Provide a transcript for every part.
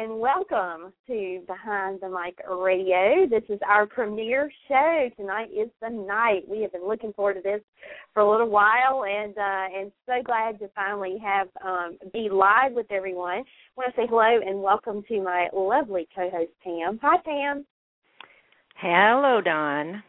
and welcome to Behind the Mic Radio. This is our premiere show. Tonight is the night. We have been looking forward to this for a little while, and so glad to finally have be live with everyone. I want to say hello and welcome to my lovely co-host, Pam. Hi, Pam. Hello, Dawn.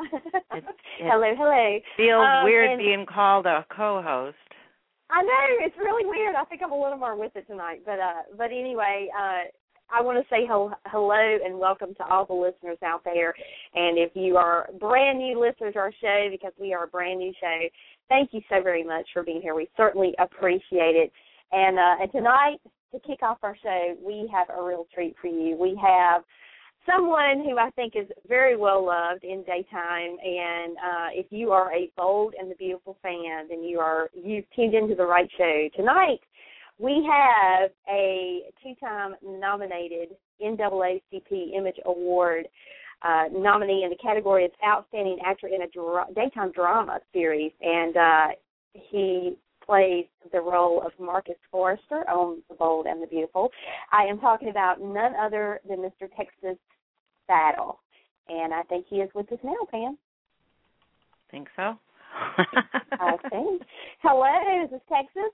Hello. Feels weird being called a co-host. I know, it's really weird. I think I'm a little more with it tonight. But anyway, I want to say hello and welcome to all the listeners out there. And if you are brand new listeners to our show, because we are a brand new show, thank you so very much for being here. We certainly appreciate it. And tonight, to kick off our show, we have a real treat for you. We have someone who I think is very well loved in daytime, and if you are a Bold and the Beautiful fan, then you've tuned into the right show. Tonight, we have a two-time nominated NAACP Image Award nominee in the category of Outstanding Actor in a Daytime Drama Series, and he plays the role of Marcus Forrester on The Bold and the Beautiful. I am talking about none other than Mr. Texas Battle, and I think he is with us now, Pam. Think so? I think. Hello, is this Texas?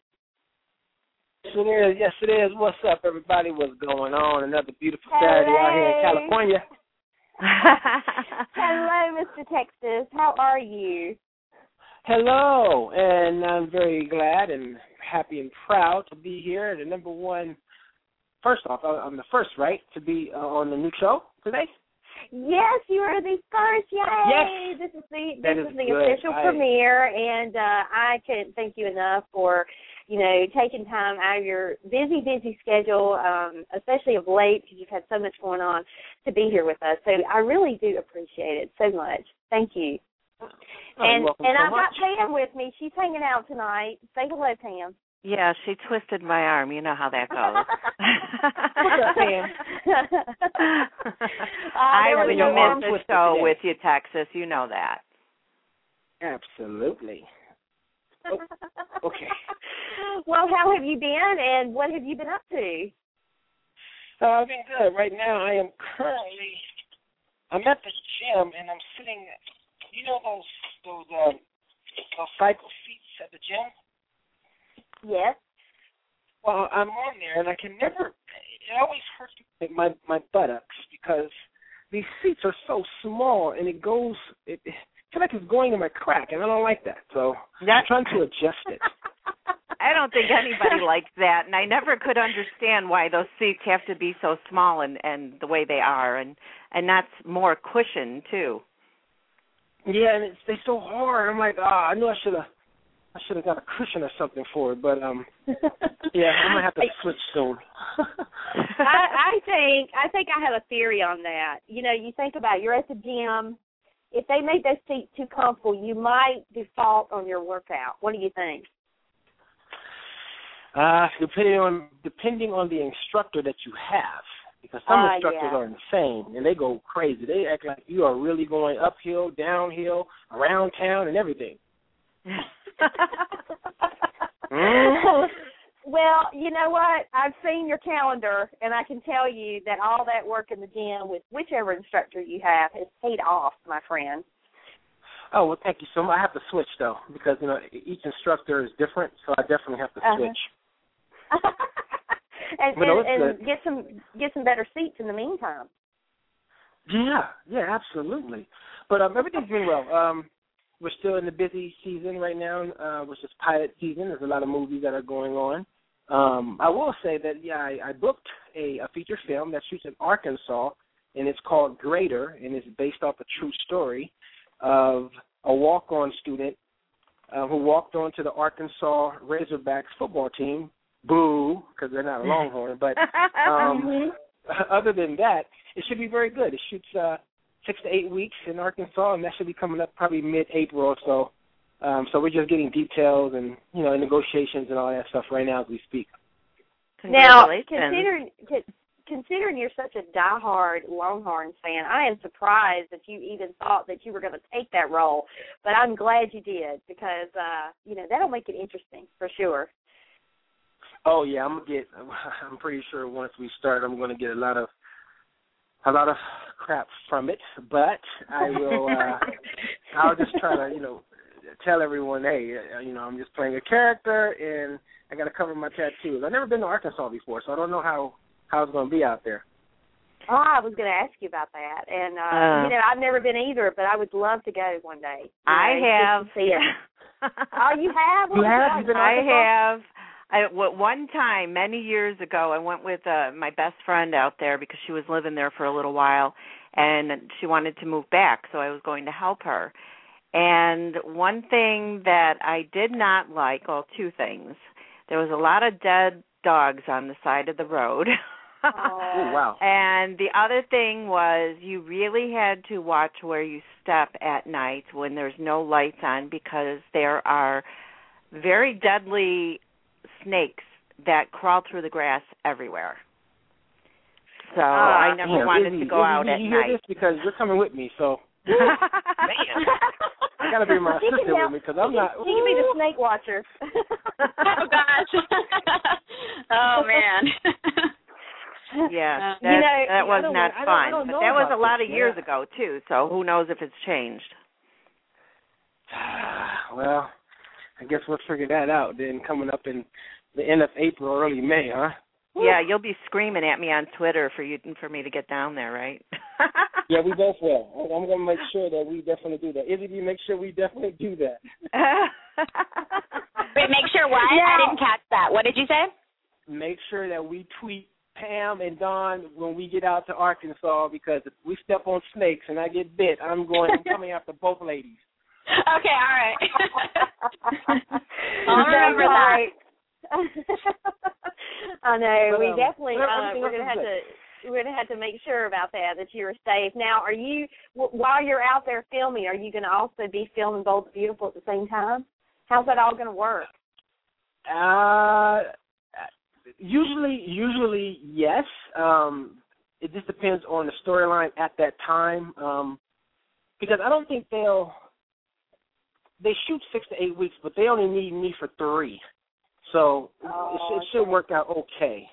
Yes, it is. What's up, everybody? What's going on? Another beautiful Saturday out here in California. Hello, Mr. Texas. How are you? Hello, and I'm very glad and happy and proud to be here. The number one, first off, I'm the first, right, to be on the new show today? Yes, you are the first. Yay! Yes. This is the official premiere, and I can't thank you enough for, taking time out of your busy schedule, especially of late because you've had so much going on, to be here with us. So I really do appreciate it so much. Thank you. And I've got Pam with me. She's hanging out tonight. Say hello, Pam. Yeah, she twisted my arm. You know how that goes. What's up, Pam? I would miss the show with you, Texas. You know that. Absolutely. Oh, okay. Well, how have you been, and what have you been up to? I've been good. Right now, I'm at the gym, and I'm sitting. You know those cycle seats at the gym? Yes. Well, I'm on there, and I can never. It always hurts my buttocks because these seats are so small, and it feels like it's going in my crack, and I don't like that. So I'm trying to adjust it. I don't think anybody likes that, and I never could understand why those seats have to be so small and the way they are, and that's more cushion too. Yeah, and they're so hard. I'm like, I knew I should have got a cushion or something for it, but yeah, I'm gonna have to switch soon. I think I have a theory on that. You think about it, you're at the gym. If they made those seats too comfortable, you might default on your workout. What do you think? Depending on the instructor that you have, because some instructors are insane and they go crazy. They act like you are really going uphill, downhill, around town, and everything. Well, you know what? I've seen your calendar, and I can tell you that all that work in the gym with whichever instructor you have has paid off, my friend. Oh, well, thank you so much. I have to switch, though, because, each instructor is different, so I definitely have to switch. and get some better seats in the meantime. Yeah, absolutely. But everything's been well. We're still in the busy season right now, which is pilot season. There's a lot of movies that are going on. I will say that, I booked a feature film that shoots in Arkansas, and it's called Greater, and it's based off a true story of a walk-on student who walked on to the Arkansas Razorbacks football team. Boo, because they're not a Longhorn. But other than that, it should be very good. It shoots 6 to 8 weeks in Arkansas, and that should be coming up probably mid-April or so. So we're just getting details and, negotiations and all that stuff right now as we speak. Now, considering you're such a diehard Longhorns fan, I am surprised that you even thought that you were going to take that role. But I'm glad you did because, that'll make it interesting for sure. Oh yeah, I'm pretty sure once we start, I'm gonna get a lot of crap from it, but I will. I'll just try to, tell everyone, hey, I'm just playing a character, and I got to cover my tattoos. I've never been to Arkansas before, so I don't know how it's going to be out there. Oh, I was going to ask you about that, and I've never been either, but I would love to go one day. I have. See it. Oh, you have? You have? You've been to Arkansas? I have. One time, many years ago, I went with my best friend out there because she was living there for a little while, and she wanted to move back, so I was going to help her. And one thing that I did not like, well, two things. There was a lot of dead dogs on the side of the road. Oh, wow. And the other thing was you really had to watch where you step at night when there's no lights on because there are very deadly snakes that crawl through the grass everywhere. So I never wanted to go out at night. You night. hear this because you're coming with me, so man, I gotta bring my sister with me because I'm not. She can be the snake watcher. Oh gosh. Oh man. Yeah, that was not fun. But that was a lot of years Yeah. ago too. So who knows if it's changed? Well, I guess we'll figure that out then. Coming up in the end of April, early May, huh? Yeah, you'll be screaming at me on Twitter for me to get down there, right? Yeah, we both will. I'm going to make sure that we definitely do that. Izzy, do you make sure we definitely do that? Wait, make sure what? Yeah. I didn't catch that. What did you say? Make sure that we tweet Pam and Dawn when we get out to Arkansas because if we step on snakes and I get bit, I'm coming after both ladies. Okay, all right. I'll remember that. I know. But, we definitely we're gonna have to make sure about that you're safe. Now, are you while you're out there filming? Are you going to also be filming Bold and Beautiful at the same time? How's that all going to work? Usually yes. It just depends on the storyline at that time. Because I don't think they shoot 6 to 8 weeks, but they only need me for 3. So it should work out okay.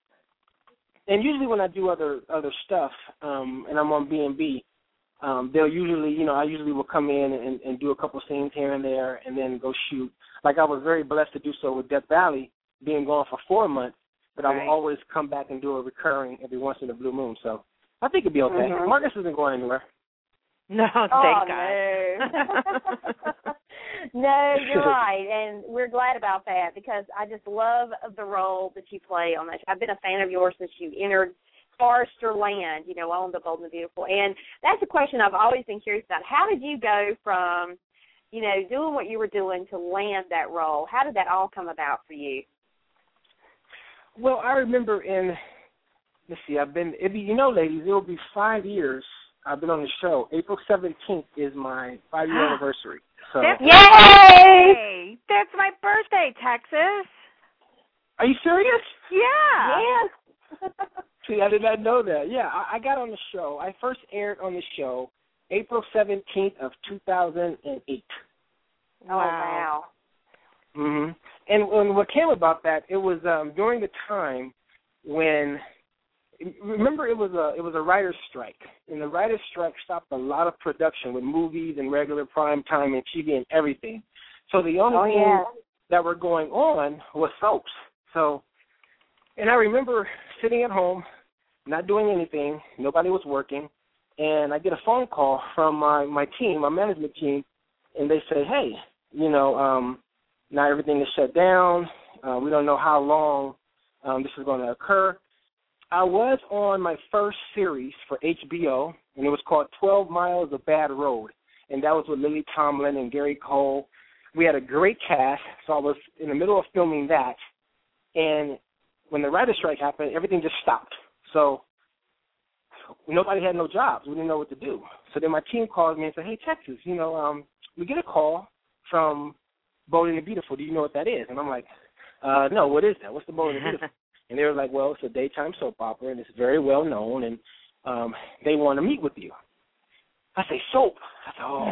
And usually when I do other stuff, and I'm on B&B, they'll usually, I usually will come in and do a couple scenes here and there and then go shoot. Like I was very blessed to do so with Death Valley, being gone for 4 months, but I will always come back and do a recurring every once in a blue moon. So I think it'll be okay. Mm-hmm. Marcus isn't going anywhere. No, thank God. No. No, you're right, and we're glad about that because I just love the role that you play on that show. I've been a fan of yours since you entered Forester Land, on the Bold and the Beautiful, and that's a question I've always been curious about. How did you go from, doing what you were doing to land that role? How did that all come about for you? Well, I remember let's see, ladies, it will be 5 years I've been on the show. April 17th is my 5-year anniversary. So. Yay! That's my birthday, Texas. Are you serious? Yeah. Yes. See, I did not know that. Yeah, I got on the show. I first aired on the show April 17th of 2008. Oh, wow. Mm-hmm. And what came about that, it was during the time when, remember, it was a writer's strike, and the writer's strike stopped a lot of production with movies and regular prime time and TV and everything. So the only thing that were going on was soaps. So, and I remember sitting at home, not doing anything, nobody was working, and I get a phone call from my team, my management team, and they say, hey, now everything is shut down. We don't know how long this is going to occur. I was on my first series for HBO, and it was called 12 Miles of Bad Road, and that was with Lily Tomlin and Gary Cole. We had a great cast, so I was in the middle of filming that, and when the writer's strike happened, everything just stopped. So nobody had no jobs. We didn't know what to do. So then my team called me and said, hey, Texas, we get a call from Bold and the Beautiful. Do you know what that is? And I'm like, no, what is that? What's the Bold and the Beautiful? And they were like, well, it's a daytime soap opera, and it's very well known, and they want to meet with you. I say, soap? I said, oh.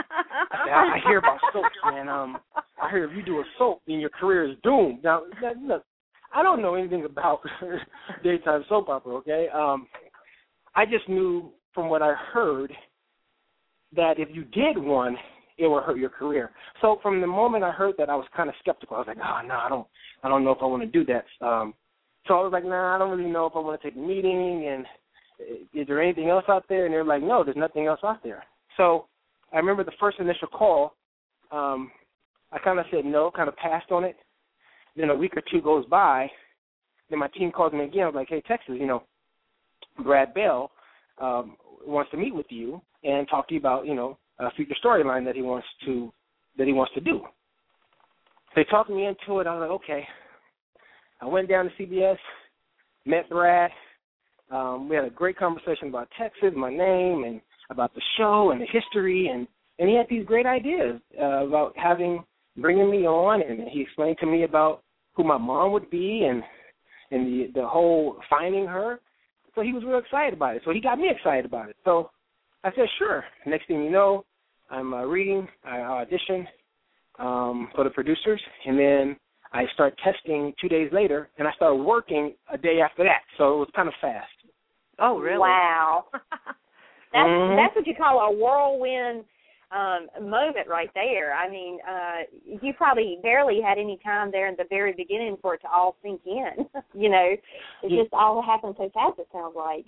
I hear about soaps, man. I hear if you do a soap, then your career is doomed. Now, look, I don't know anything about daytime soap opera, okay? I just knew from what I heard that if you did one, it would hurt your career. So from the moment I heard that, I was kind of skeptical. I was like, oh, no, I don't know if I want to do that. So I was like, nah, I don't really know if I want to take a meeting, and is there anything else out there? And they're like, no, there's nothing else out there. So I remember the first initial call, I kind of said no, kind of passed on it. Then a week or two goes by, then my team calls me again. I was like, hey, Texas, Brad Bell wants to meet with you and talk to you about, a future storyline that he wants to do. They talked me into it. I was like, okay. I went down to CBS, met Brad. We had a great conversation about Texas, my name, and about the show and the history, and he had these great ideas about bringing me on, and he explained to me about who my mom would be and the whole finding her. So he was real excited about it. So he got me excited about it. So I said, sure. Next thing you know, I'm reading, I audition for the producers, and then I start testing 2 days later, and I start working a day after that. So it was kind of fast. Oh, really? Wow. That's what you call a whirlwind moment right there. I mean, you probably barely had any time there in the very beginning for it to all sink in. It just all happened so fast, it sounds like.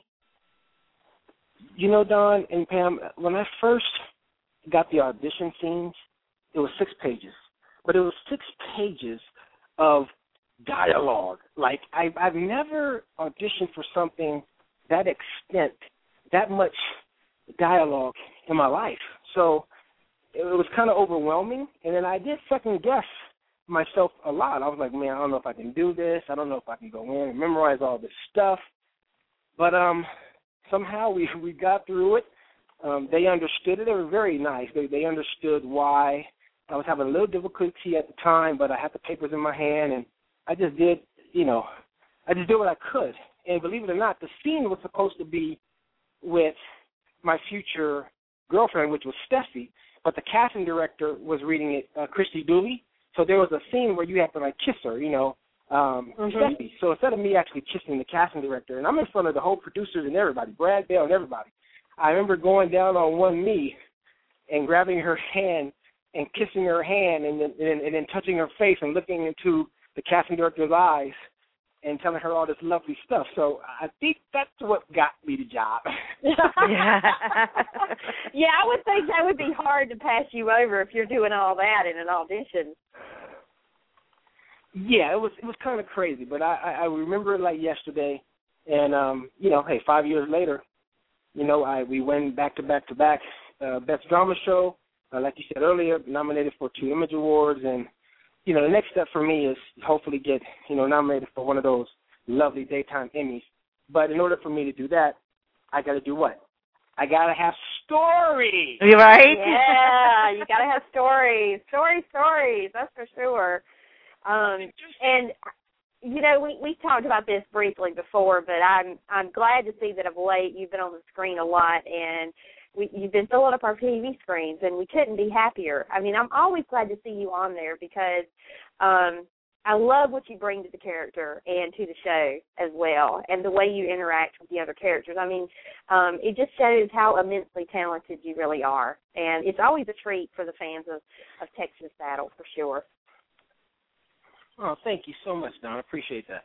Dawn and Pam, when I first got the audition scenes, it was 6 pages. But it was 6 pages of dialogue. Like, I've never auditioned for something that extent, that much dialogue in my life. So it was kind of overwhelming. And then I did second guess myself a lot. I was like, man, I don't know if I can do this. I don't know if I can go in and memorize all this stuff. But somehow we got through it. They understood it. They were very nice. They understood why I was having a little difficulty at the time, but I had the papers in my hand, and I just did, I just did what I could. And believe it or not, the scene was supposed to be with my future girlfriend, which was Steffi, but the casting director was reading it, Christy Dooley. So there was a scene where you have to, kiss her, Steffi. So instead of me actually kissing the casting director, and I'm in front of the whole producers and everybody, Brad Bell and everybody, I remember going down on one knee and grabbing her hand and kissing her hand and then touching her face and looking into the casting director's eyes and telling her all this lovely stuff. So I think that's what got me the job. Yeah, I would think that would be hard to pass you over if you're doing all that in an audition. Yeah, it was kind of crazy, but I remember it like yesterday. And, hey, 5 years later, we went back to back Best Drama Show. Like you said earlier, nominated for 2 Image Awards. And, the next step for me is hopefully get, nominated for one of those lovely daytime Emmys. But in order for me to do that, I got to do what? I got to have stories. Right? Yeah, you got to have stories. Stories, that's for sure. And, we talked about this briefly before, but I'm glad to see that of late you've been on the screen a lot, and you've been filling up our TV screens, and we couldn't be happier. I mean, I'm always glad to see you on there because I love what you bring to the character and to the show as well, and the way you interact with the other characters. I mean, it just shows how immensely talented you really are, and it's always a treat for the fans of Texas Battle, for sure. Oh, thank you so much, Don. I appreciate that.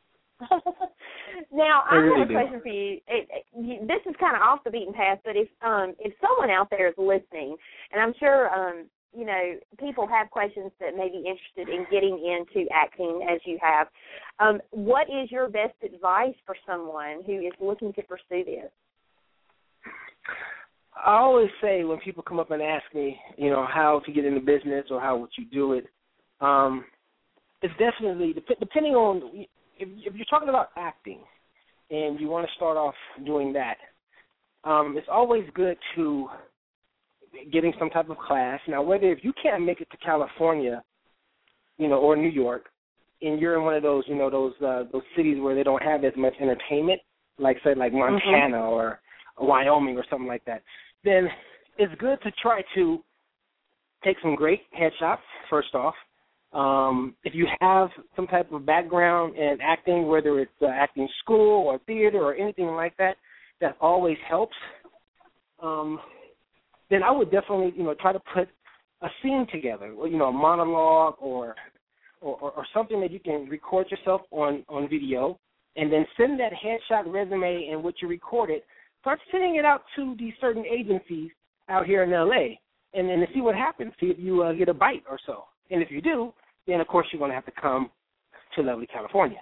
Now, I have a question for you. This is kind of off the beaten path, but if someone out there is listening, and I'm sure, people have questions that may be interested in getting into acting as you have, what is your best advice for someone who is looking to pursue this? I always say when people come up and ask me, how to get into business or how would you do it, it's definitely, depending on, if you're talking about acting and you want to start off doing that, it's always good to getting some type of class. Now, whether if you can't make it to California, or New York, and you're in one of those, those cities where they don't have as much entertainment, like say like Montana or Wyoming or something like that, then it's good to try to take some great headshots first off. If you have some type of background in acting, whether it's acting school or theater or anything like that, that always helps. Then I would definitely, try to put a scene together, or, a monologue or something that you can record yourself on video, and then send that headshot resume and what you recorded. Start sending it out to these certain agencies out here in L.A. and then to see what happens, see if you get a bite or so. And if you do, then, of course, you're going to have to come to lovely California.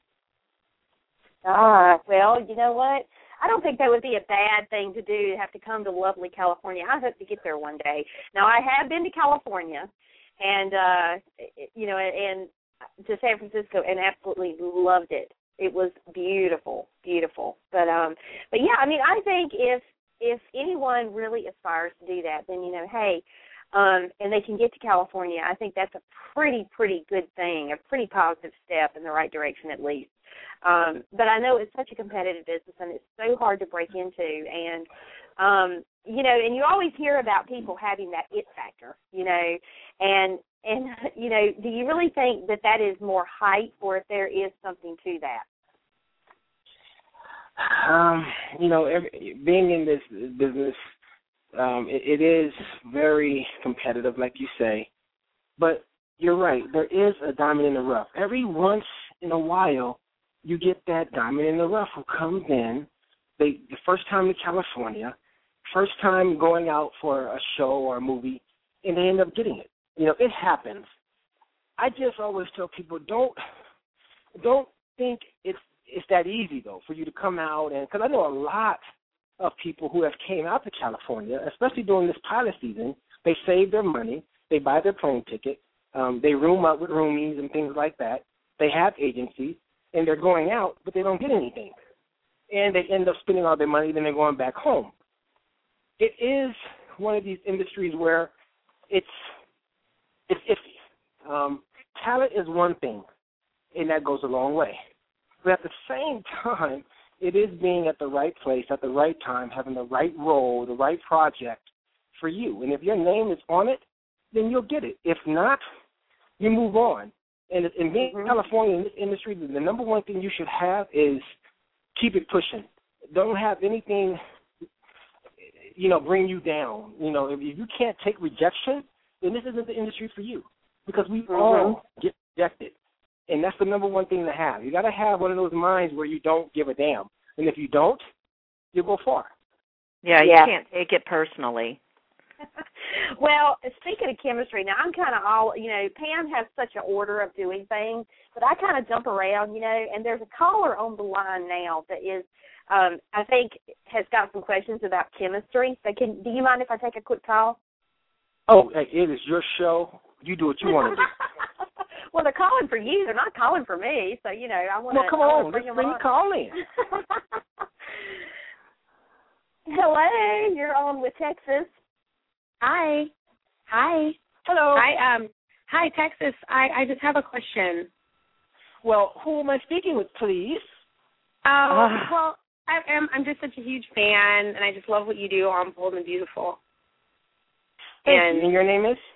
Well, you know what? I don't think that would be a bad thing to do, to have to come to lovely California. I hope to get there one day. Now, I have been to California and, and to San Francisco and absolutely loved it. It was beautiful, beautiful. But yeah, I mean, I think if anyone really aspires to do that, then, hey, and they can get to California, I think that's a pretty good thing, a pretty positive step in the right direction at least. But I know it's such a competitive business and it's so hard to break into. And, and you always hear about people having that it factor, and do you really think that is more hype, or if there is something to that? Being in this business, it is very competitive, like you say. But you're right, there is a diamond in the rough. Every once in a while, you get that diamond in the rough who comes in, the first time to California, first time going out for a show or a movie, and they end up getting it. It happens. I just always tell people, don't think it's that easy, though, for you to come out. And because I know a lot of people who have came out to California, especially during this pilot season, they save their money, they buy their plane ticket, they room up with roomies and things like that. They have agencies, and they're going out, but they don't get anything. And they end up spending all their money, then they're going back home. It is one of these industries where it's iffy. Talent is one thing, and that goes a long way. But at the same time, it is being at the right place at the right time, having the right role, the right project for you. And if your name is on it, then you'll get it. If not, you move on. And being in California in this industry, the number one thing you should have is keep it pushing. Don't have anything, bring you down. If you can't take rejection, then this isn't the industry for you, because we all get rejected. And that's the number one thing to have. You got to have one of those minds where you don't give a damn. And if you don't, you'll go far. Yeah, you can't take it personally. Well, speaking of chemistry, now I'm kind of Pam has such an order of doing things, but I kind of jump around, and there's a caller on the line now that is, I think, has got some questions about chemistry. So do you mind if I take a quick call? Oh, it is your show. You do what you want to do. Well, they're calling for you. They're not calling for me. So, I want to. Well, come on. Bring the call in. Hello. You're on with Texas. Hi. Hello. Hi, Texas. I just have a question. Well, who am I speaking with, please? Well, I'm just such a huge fan, and I just love what you do on Bold and Beautiful. And your name is?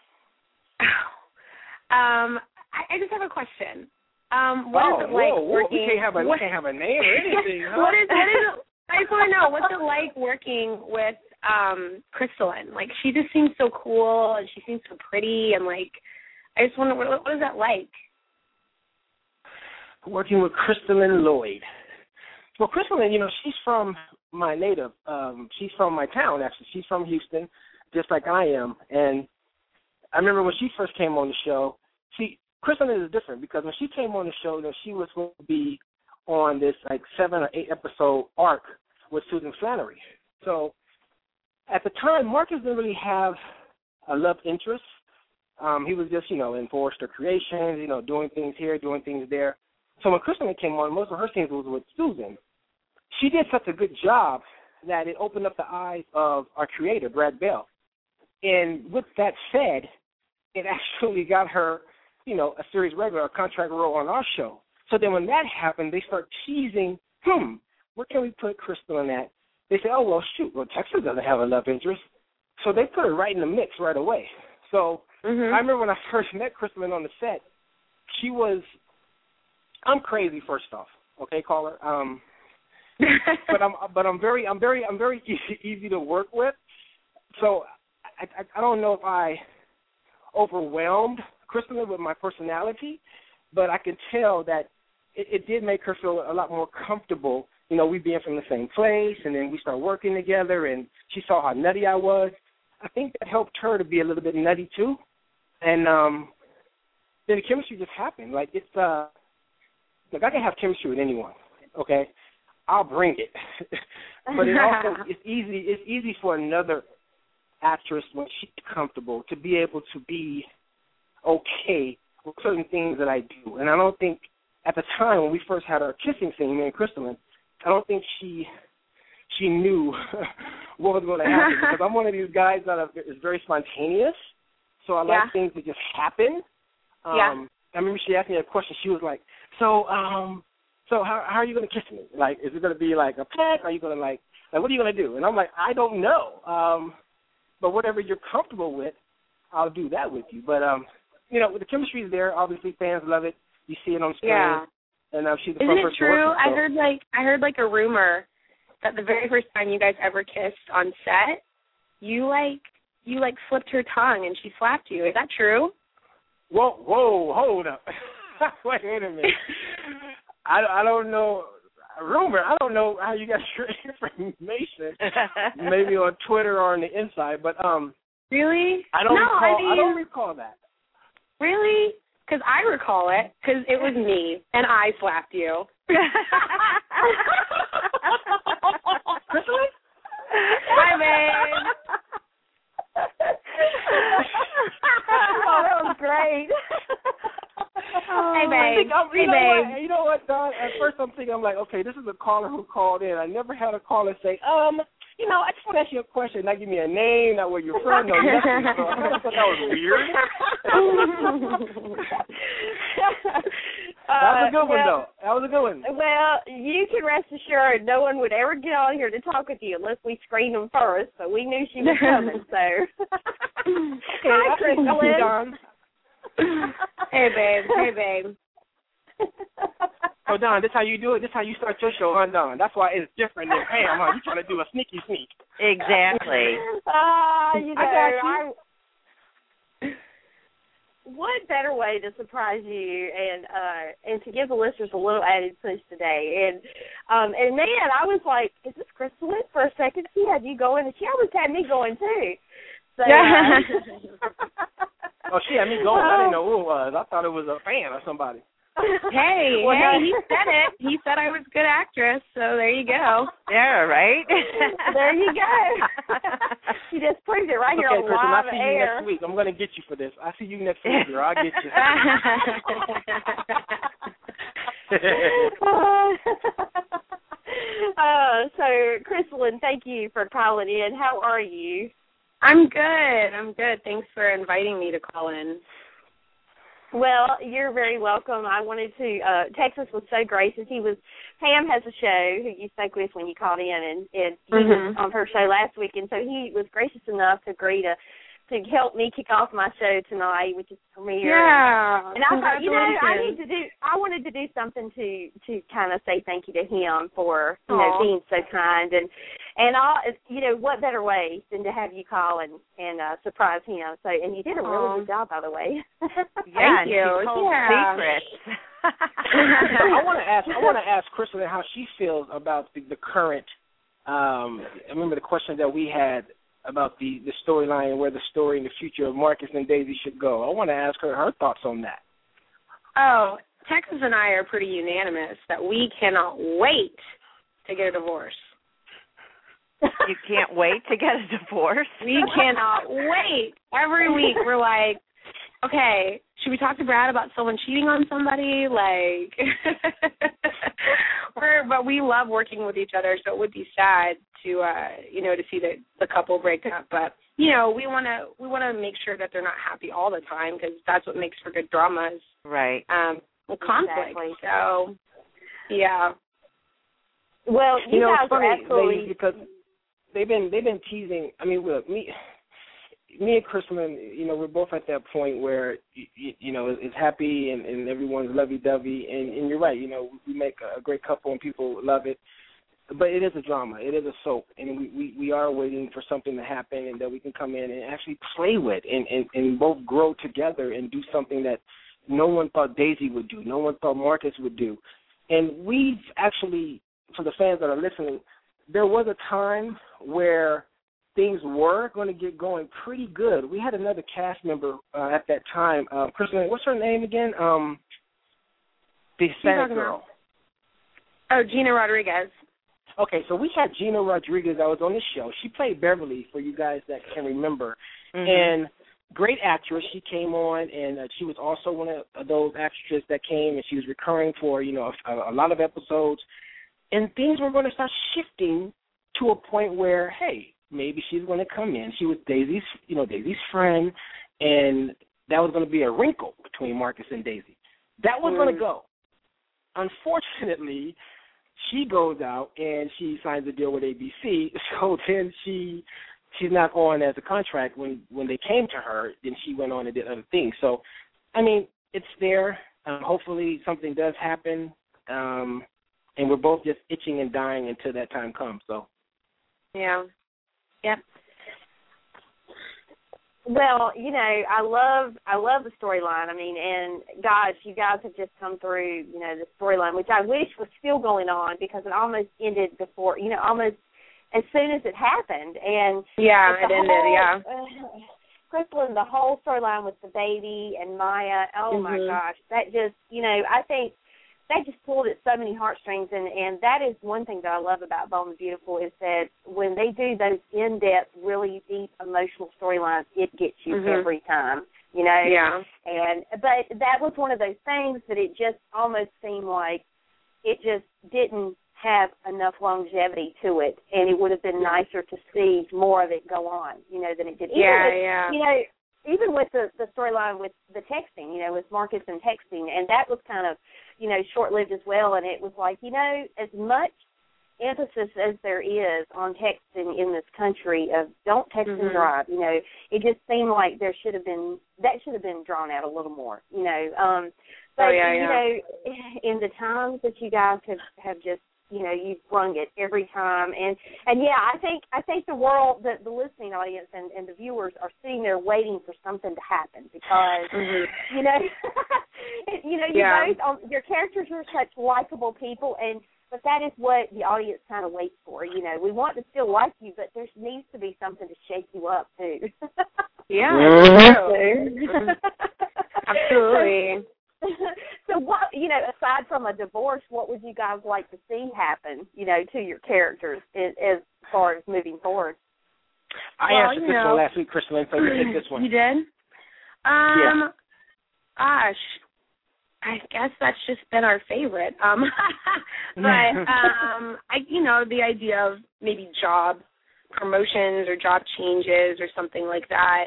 I just have a question. What is it like working? We can't have a name or anything. Huh? What is it? I just want to know, what's it like working with Crystalline? Like, she just seems so cool, and she seems so pretty, and I just wonder, what is that like? Working with Crystalline Lloyd. Well, Crystalline, she's from my native. She's from my town, actually. She's from Houston, just like I am. And I remember when she first came on the show. Crystalline is different because when she came on the show, she was going to be on this 7 or 8 episode arc with Susan Flannery. So at the time, Marcus didn't really have a love interest. He was just, in Forrester Creations, doing things here, doing things there. So when Crystalline came on, most of her scenes was with Susan. She did such a good job that it opened up the eyes of our creator, Brad Bell. And with that said, it actually got her, a series regular, a contract role on our show. So then when that happened, they start teasing, where can we put Crystalline at? They say, Texas doesn't have a love interest. So they put her right in the mix right away. So I remember when I first met Crystalline on the set, she was, I'm crazy first off, okay, caller. But I'm very easy to work with. So I don't know if I overwhelmed Crystalline with my personality, but I could tell that it did make her feel a lot more comfortable. You know, we being from the same place, and then we started working together, and she saw how nutty I was. I think that helped her to be a little bit nutty too, and then the chemistry just happened. Like it's look, I can have chemistry with anyone. Okay, I'll bring it, but it also it's easy for another actress when she's comfortable to be able to be okay with certain things that I do. And I don't think at the time when we first had our kissing scene, me and Crystalline, I don't think she knew what was going to happen because I'm one of these guys that is very spontaneous, so I like things to just happen. I remember she asked me a question. She was like, so how are you going to kiss me? Like, is it going to be like a peck? Are you going to like what are you going to do? And I'm like, I don't know. But whatever you're comfortable with, I'll do that with you. But, you know, the chemistry is there. Obviously, fans love it. You see it on screen. Yeah. And she's the Isn't first it person true? to work with, so. I heard a rumor that the very first time you guys ever kissed on set, you flipped her tongue and she slapped you. Is that true? Whoa, hold up. Wait a minute. I don't know. Rumor. I don't know how you got your information. Maybe on Twitter or on the inside, but really? I don't recall that. Really? Because I recall it, because it was me, and I slapped you. Crystalline? Hi, babe. Oh, that was great. Hey, babe. You know what, Don? At first I'm thinking, I'm like, okay, this is a caller who called in. I never had a caller say, you know, I just want to ask you a question. Not give me a name, not where you're from, no nothing. So I thought that was weird. That was a good one, though. That was a good one. Well, you can rest assured no one would ever get on here to talk with you unless we screened them first, but we knew she was coming, so. Hi, Crystalline. Hey, babe. Oh, Don, this how you do it? This how you start your show, huh, Don? That's why it's different than Pam, huh? You trying to do a sneaky sneak. Exactly. You know, I got you. What better way to surprise you and to give the listeners a little added push today? And man, I was like, is this Crystalline? For a second, she had you going, and she almost had me going too. So, oh, she had me going. I didn't know who it was. I thought it was a fan or somebody. Hey, he said it. He said I was a good actress, so there you go. Yeah, right? There you go. She just proved it right here on live I'll see air. you next week. I'm going to get you for this. I'll see you next week, girl. I'll get you. So, Crystalline, thank you for calling in. How are you? I'm good. Thanks for inviting me to call in. Well, you're very welcome. I wanted to, Texas was so gracious. Pam has a show who you spoke with when you called in, and he was on her show last week, and so he was gracious enough to agree to help me kick off my show tonight, which is premiere. Yeah. And I thought, I wanted to do something to kind of say thank you to him for, being so kind, and all, what better way than to have you call and surprise him. So, and you did a really good job, by the way. Yeah, thank you. Secrets. I want to ask Crystalline how she feels about the current. I remember the question that we had about the storyline and where the story in the future of Marcus and Daisy should go. I want to ask her thoughts on that. Oh, Texas and I are pretty unanimous that we cannot wait to get a divorce. You can't wait to get a divorce? We cannot wait. Every week we're like, okay, should we talk to Brad about someone cheating on somebody? But we love working with each other, so it would be sad to to see the couple break up. But we want to make sure that they're not happy all the time, because that's what makes for good dramas. Right. Conflict. Exactly. So, yeah. Well, you guys it's funny, are absolutely because they've been teasing. I mean, look, me and Crystalline, we're both at that point where, it's happy and everyone's lovey-dovey. And you're right, we make a great couple and people love it. But it is a drama. It is a soap. And we are waiting for something to happen and that we can come in and actually play with and both grow together and do something that no one thought Daisy would do, no one thought Marcus would do. And we've actually, for the fans that are listening, there was a time where things were going to get going pretty good. We had another cast member at that time. Crystalline, what's her name again? The Hispanic girl. Oh, Gina Rodriguez. Okay, so we had Gina Rodriguez that was on the show. She played Beverly, for you guys that can remember. Mm-hmm. And great actress. She came on, and she was also one of those actresses that came, and she was recurring for, a lot of episodes. And things were going to start shifting to a point where, hey, maybe she's going to come in. She was Daisy's friend, and that was going to be a wrinkle between Marcus and Daisy. That was going to go. Unfortunately, she goes out and she signs a deal with ABC. So then she's not on as a contract when they came to her. Then she went on and did other things. So, I mean, it's there. Hopefully something does happen, and we're both just itching and dying until that time comes. So, yeah, yep. Well, I love the storyline. I mean, and gosh, you guys have just come through, the storyline, which I wish was still going on because it almost ended before, almost as soon as it happened. And yeah, it ended. Yeah. Crystalline, the whole storyline with the baby and Maya. Oh my gosh, that just, I think that just pulled at so many heartstrings, and that is one thing that I love about Bold and Beautiful is that when they do those in-depth, really deep emotional storylines, it gets you every time, Yeah. But that was one of those things that it just almost seemed like it just didn't have enough longevity to it, and it would have been nicer to see more of it go on, than it did. Even with the storyline with the texting, with Marcus and texting, and that was kind of, short-lived as well, and it was like, as much emphasis as there is on texting in this country of don't text and drive, it just seemed like that should have been drawn out a little more, But, in the times that you guys have just, you've brung it every time. And yeah, I think the world, the listening audience and the viewers are sitting there waiting for something to happen because, your characters are such likable people, but that is what the audience kind of waits for. We want to still like you, but there needs to be something to shake you up, too. Yeah, absolutely. So what, aside from a divorce, what would you guys like to see happen, to your characters as far as moving forward? I answered this one last week, Crystalline, so you take this one. You did? Yeah. Gosh, I guess that's just been our favorite. But, the idea of maybe job promotions or job changes or something like that,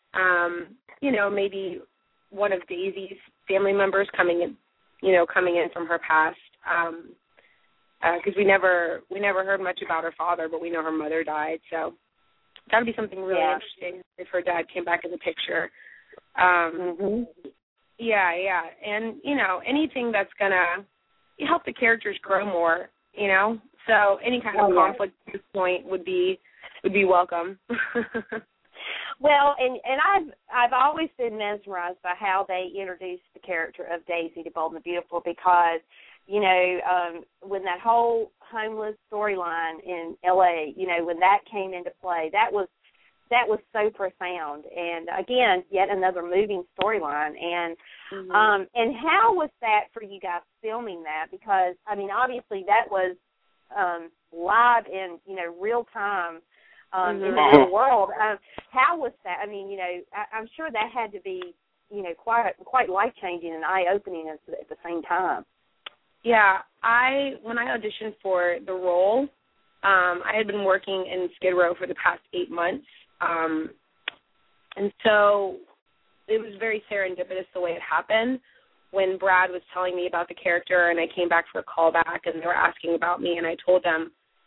maybe one of Daisy's family members coming in from her past, because we never heard much about her father, but we know her mother died, so that would be something really interesting if her dad came back in the picture. Yeah, and anything that's gonna help the characters grow more, so any kind of conflict at this point would be welcome. Well, and I've always been mesmerized by how they introduced the character of Daisy to Bold and the Beautiful because, when that whole homeless storyline in L.A., when that came into play, that was so profound. And again, yet another moving storyline. And and how was that for you guys filming that? Because obviously that was live in real time. In the real world, how was that? I'm sure that had to be, quite life-changing and eye-opening at the same time. Yeah, when I auditioned for the role, I had been working in Skid Row for the past 8 months, and so it was very serendipitous the way it happened. When Brad was telling me about the character and I came back for a callback and they were asking about me and I told them,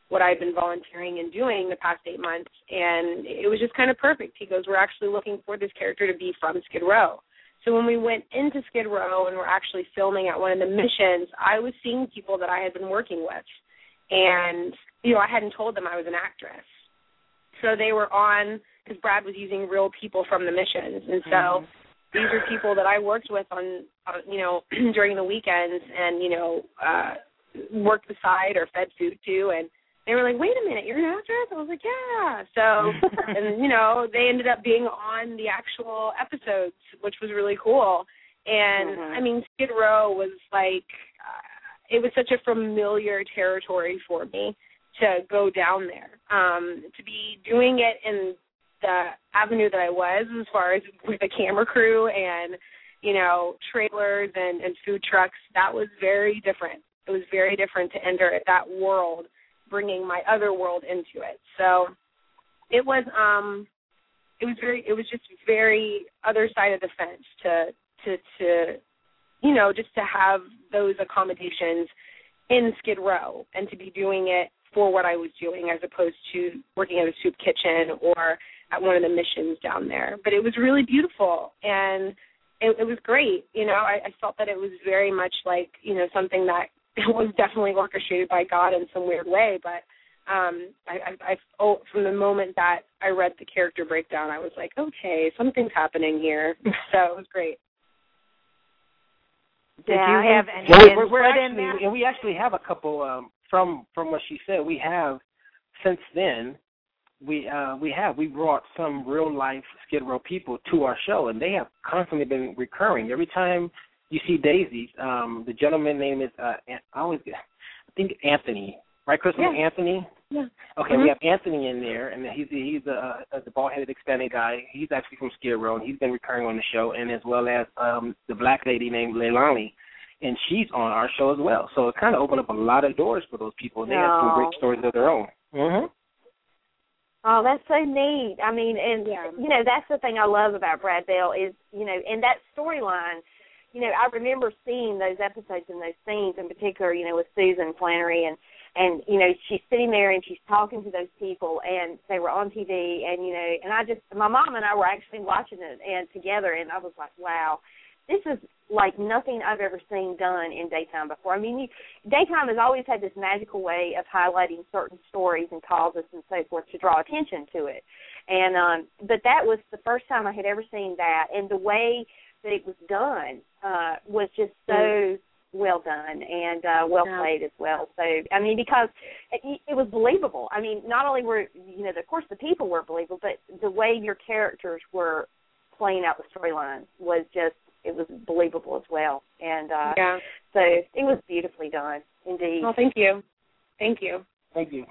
what I'd been volunteering and doing the past 8 months, and it was just kind of perfect. He goes, we're actually looking for this character to be from Skid Row. So when we went into Skid Row and were actually filming at one of the missions, I was seeing people that I had been working with. And, I hadn't told them I was an actress. So they were on, because Brad was using real people from the missions. And so these are people that I worked with on during the weekends and, worked beside or fed food to. And they were like, wait a minute, you're an actress? I was like, yeah. So, and, they ended up being on the actual episodes, which was really cool. And, I mean, Skid Row was like, it was such a familiar territory for me to go down there. To be doing it in the avenue that I was, as far as with a camera crew and, trailers and food trucks, that was very different. It was very different to enter that world, bringing my other world into it. So it was just very other side of the fence to just to have those accommodations in Skid Row and to be doing it for what I was doing as opposed to working at a soup kitchen or at one of the missions down there. But it was really beautiful, and it was great. I felt that it was very much like, something that was definitely orchestrated by God in some weird way. But from the moment that I read the character breakdown, I was like, okay, something's happening here. So it was great. Did you have any input in there? And we actually have a couple, from what she said, we have, since then, we brought some real-life Skid Row people to our show, and they have constantly been recurring. Every time you see Daisy, the gentleman name is, I think Anthony, right, Crystal? Yeah. Anthony? Yeah. Okay, we have Anthony in there, and he's the bald-headed Hispanic guy. He's actually from Skid Row, and he's been recurring on the show, and as well as the black lady named Leilani, and she's on our show as well. So it kind of opened up a lot of doors for those people, and they have some great stories of their own. Mm-hmm. Oh, that's so neat. I mean, and, that's the thing I love about Brad Bell is, in that storyline, I remember seeing those episodes and those scenes in particular, with Susan Flannery and she's sitting there and she's talking to those people and they were on TV and, and my mom and I were actually watching it and together and I was like, wow, this is like nothing I've ever seen done in daytime before. I mean, daytime has always had this magical way of highlighting certain stories and causes and so forth to draw attention to it. And but that was the first time I had ever seen that, and the way that it was done was just so well done and well played as well. So, I mean, because it was believable. I mean, not only were, of course the people were believable, but the way your characters were playing out the storyline was just, it was believable as well. And so it was beautifully done, indeed. Well, thank you. Thank you. Thank you.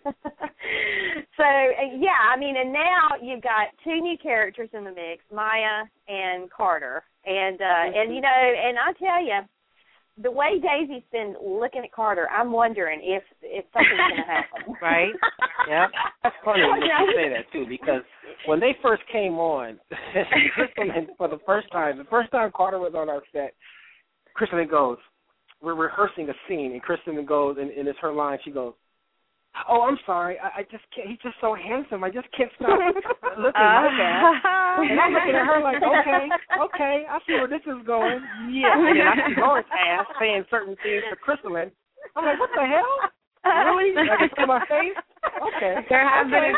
So, I mean, and now you've got two new characters in the mix, Maya and Carter. And, and I tell you, the way Daisy's been looking at Carter, I'm wondering if something's going to happen. Right? Yeah. That's funny when you say that, too, because when they first came on, for the first time Carter was on our set, Kristen goes, we're rehearsing a scene, and Kristen goes, and it's her line, she goes, oh, I'm sorry, I just can't, he's just so handsome, I just can't stop looking like that. And I'm looking at her like, okay, I see where this is going. Yeah. And then I see Lawrence ass saying certain things to Crystalline. I'm like, what the hell? Really? Like, to my face? Okay. There have been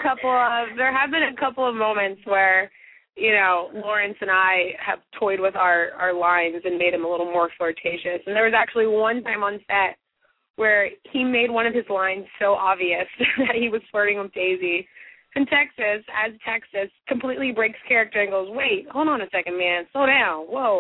a couple of moments where, Lawrence and I have toyed with our lines and made them a little more flirtatious. And there was actually one time on set where he made one of his lines so obvious that he was flirting with Daisy. And Texas completely breaks character and goes, wait, hold on a second, man. Slow down. Whoa.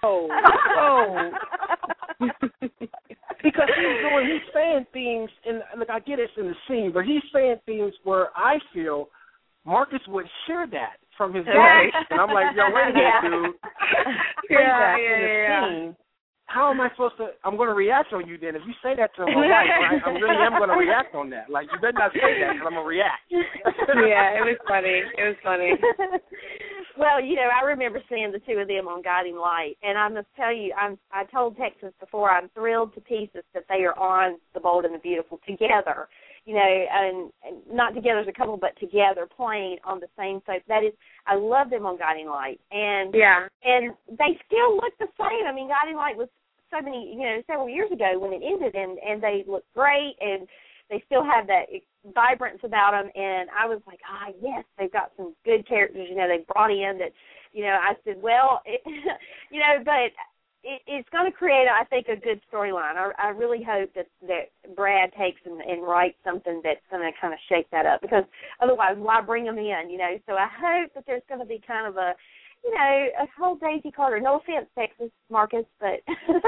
Because he's saying things, and look, I get it's in the scene, but he's saying things where I feel Marcus would share that from his voice. And I'm like, yo, wait a minute, dude. Say that in the scene. How am I supposed to? I'm going to react on you then. If you say that to him, right? I really am going to react on that. Like, you better not say that because I'm going to react. Yeah, it was funny. Well, I remember seeing the two of them on Guiding Light, and I must tell you, I told Texas before, I'm thrilled to pieces that they are on The Bold and the Beautiful together. and not together as a couple, but together playing on the same soap. That is, I love them on Guiding Light, and they still look the same. I mean, Guiding Light was several years ago when it ended, and they look great, and they still have that vibrance about them. And I was like, yes, they've got some good characters. They brought in that. I said, well, but it's going to create, I think, a good storyline. I really hope that Brad takes and writes something that's going to kind of shake that up, because otherwise, why bring them in? So I hope that there's going to be kind of a whole Daisy Carter. No offense, Texas Marcus, but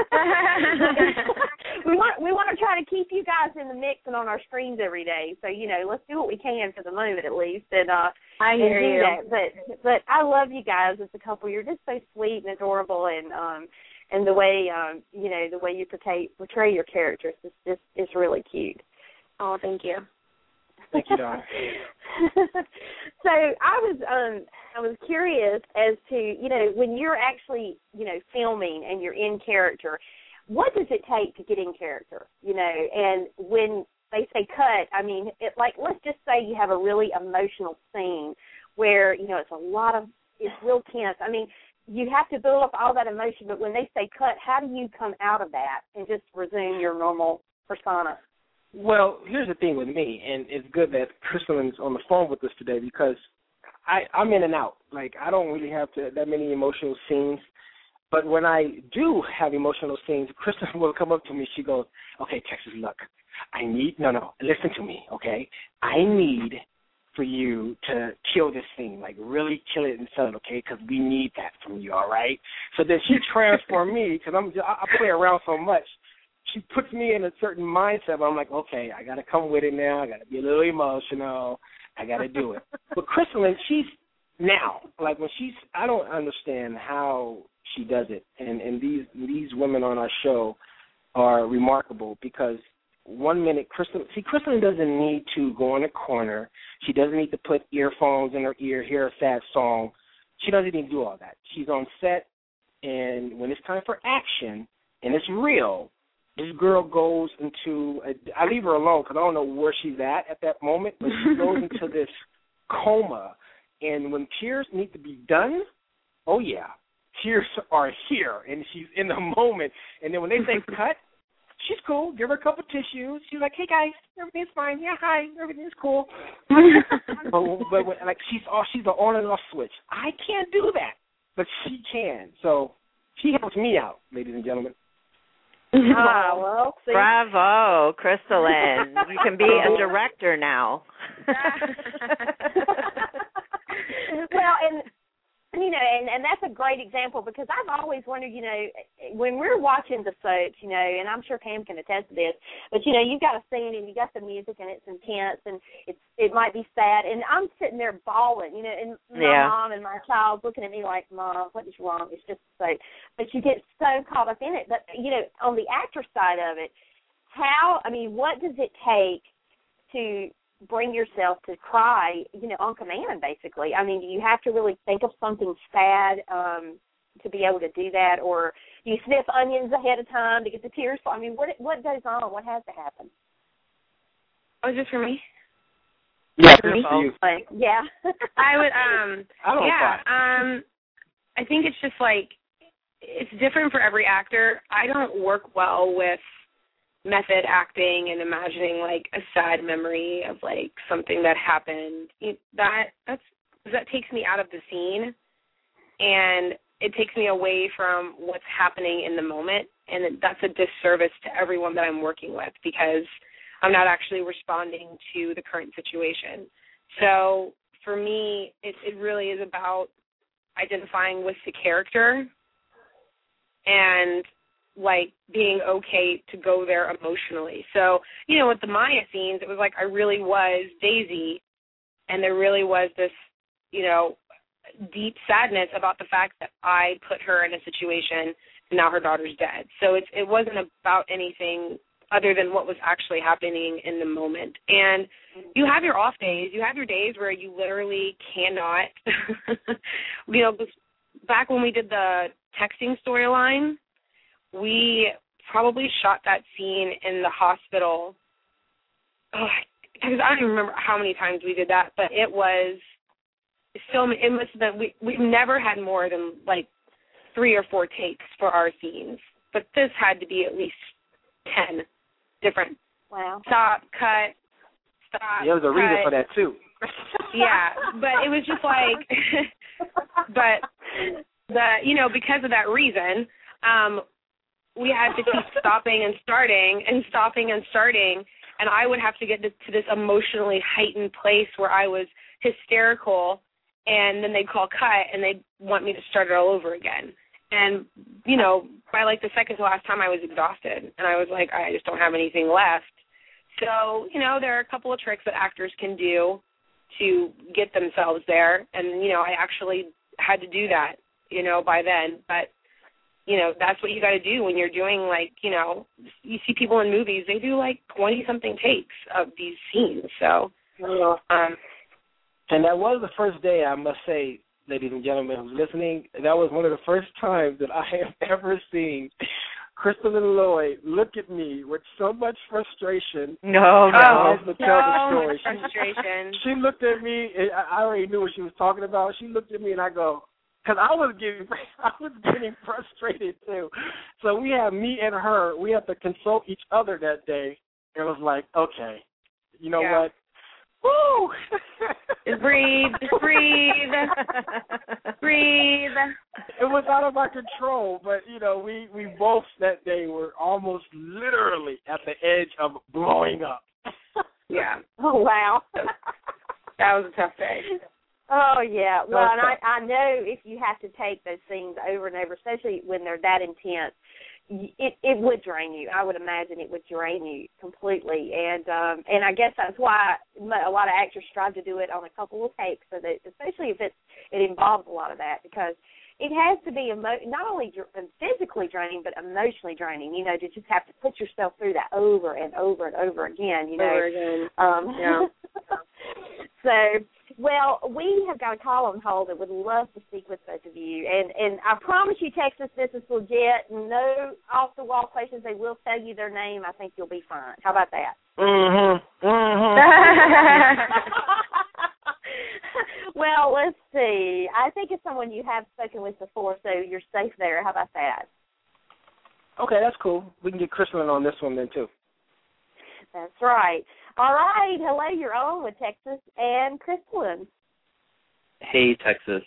we want to try to keep you guys in the mix and on our screens every day. So let's do what we can for the moment at least. And I hear you. That. But I love you guys as a couple. You're just so sweet and adorable, and the way the way you portray your characters is really cute. Oh, thank you. Thank you, Dawn. So I was curious as to, when you're actually, filming and you're in character, what does it take to get in character? And when they say cut, I mean, let's just say you have a really emotional scene where, it's real tense. I mean, you have to build up all that emotion, but when they say cut, how do you come out of that and just resume your normal persona? Well, here's the thing with me, and it's good that Crystalline's on the phone with us today, because I'm in and out. Like, I don't really have that many emotional scenes. But when I do have emotional scenes, Crystalline will come up to me. She goes, okay, Texas, look, listen to me, okay? I need for you to kill this scene, like really kill it and sell it, okay? Because we need that from you, all right? So then she transformed me, because I play around so much. She puts me in a certain mindset. I'm like, okay, I got to come with it now. I got to be a little emotional. I got to do it. But Crystalline, she's now, like I don't understand how she does it. And these women on our show are remarkable, because 1 minute, Crystalline doesn't need to go in a corner. She doesn't need to put earphones in her ear, hear a sad song. She doesn't even do all that. She's on set, and when it's time for action, and it's real, this girl goes into I leave her alone because I don't know where she's at that moment, but she goes into this coma. And when tears need to be done, oh, yeah, tears are here, and she's in the moment. And then when they say cut, she's cool. Give her a couple tissues. She's like, hey, guys, everything's fine. Yeah, hi, everything's cool. but she's the on and off switch. I can't do that, but she can. So she helps me out, ladies and gentlemen. Well, see. Bravo, Crystalline. You can be a director now. Well, and that's a great example, because I've always wondered, when we're watching the soaps, and I'm sure Pam can attest to this, but, you've got a scene and you got the music and it's intense and it might be sad, and I'm sitting there bawling, and my mom and my child's looking at me like, Mom, what is wrong? It's just so, but you get so caught up in it. But, on the actor side of it, what does it take to bring yourself to cry, on command, basically? I mean, do you have to really think of something sad to be able to do that, or do you sniff onions ahead of time to get the tears? I mean, what goes on? What has to happen? Oh, is this for me? Yeah, for you. Yeah. I would. I don't cry. I think it's just it's different for every actor. I don't work well with method acting and imagining a sad memory of something that happened. That takes me out of the scene, and it takes me away from what's happening in the moment, and that's a disservice to everyone that I'm working with, because I'm not actually responding to the current situation. So for me, it really is about identifying with the character and being okay to go there emotionally. So, with the Maya scenes, it was I really was Daisy, and there really was this, deep sadness about the fact that I put her in a situation and now her daughter's dead. So it wasn't about anything other than what was actually happening in the moment. And you have your off days. You have your days where you literally cannot, back when we did the texting storyline, we probably shot that scene in the hospital. Oh, I because I don't even remember how many times we did that, but it was film. It must have been, we've never had more than like 3 or 4 takes for our scenes, but this had to be at least 10 different. Wow. Stop, cut, stop. There was a reason for that too. Yeah, but it was just like, but because of that reason, we had to keep stopping and starting, and I would have to get to this emotionally heightened place where I was hysterical, and then they'd call cut, and they'd want me to start it all over again. And, by like the second to last time I was exhausted, and I was like, I just don't have anything left. So, there are a couple of tricks that actors can do to get themselves there, and, I actually had to do that, by then. But, that's what you got to do when you're doing, like, you see people in movies, they do, like, 20-something takes of these scenes. So, and that was the first day, I must say, ladies and gentlemen who's listening, that was one of the first times that I have ever seen Crystalline Lloyd look at me with so much frustration. No. Frustration. She looked at me, and I already knew what she was talking about. She looked at me, and I go, because I was getting frustrated too. So we have me and her. We have to consult each other that day. It was like, okay, you know what? Woo! Just breathe. It was out of our control, but, we both that day were almost literally at the edge of blowing up. Yeah. Oh, wow. That was a tough day. Oh, yeah. Well, and I know if you have to take those scenes over and over, especially when they're that intense, it would drain you. I would imagine it would drain you completely. And I guess that's why a lot of actors strive to do it on a couple of takes, so that, especially if it involves a lot of that, because it has to be not only physically draining, but emotionally draining, to just have to put yourself through that over and over and over again, Over again. So, well, we have got a call on hold that would love to speak with both of you. And I promise you, Texas, this is legit. No off-the-wall questions. They will tell you their name. I think you'll be fine. How about that? Well, let's see. I think it's someone you have spoken with before, so you're safe there. How about that? Okay, that's cool. We can get Crystalline on this one then, too. That's right. All right. Hello, you're on with Texas and Crystalline. Hey, Texas.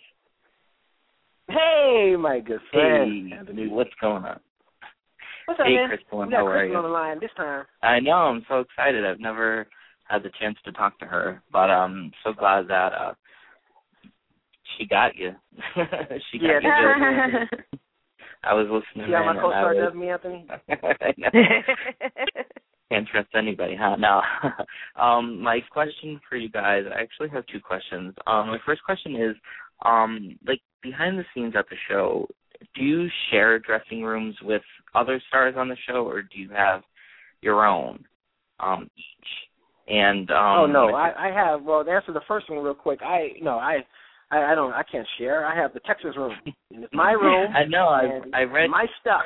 Hey, my good friend. Hey, Anthony, what's going on? What's up, hey, man? Crystalline, how are you? On the line this time. I know. I'm so excited. I've never had the chance to talk to her, but I'm so glad that she got you. She got you good. I was listening. Yeah, my co-star does me, Anthony. I know. Can't trust anybody, huh? No. My question for you guys, I actually have 2 questions. My first question is, like, behind the scenes at the show, do you share dressing rooms with other stars on the show, or do you have your own each? And no, I have. Well, to answer the first one real quick, I can't share. I have the Texas room. And it's my room. I know. I read my stuff.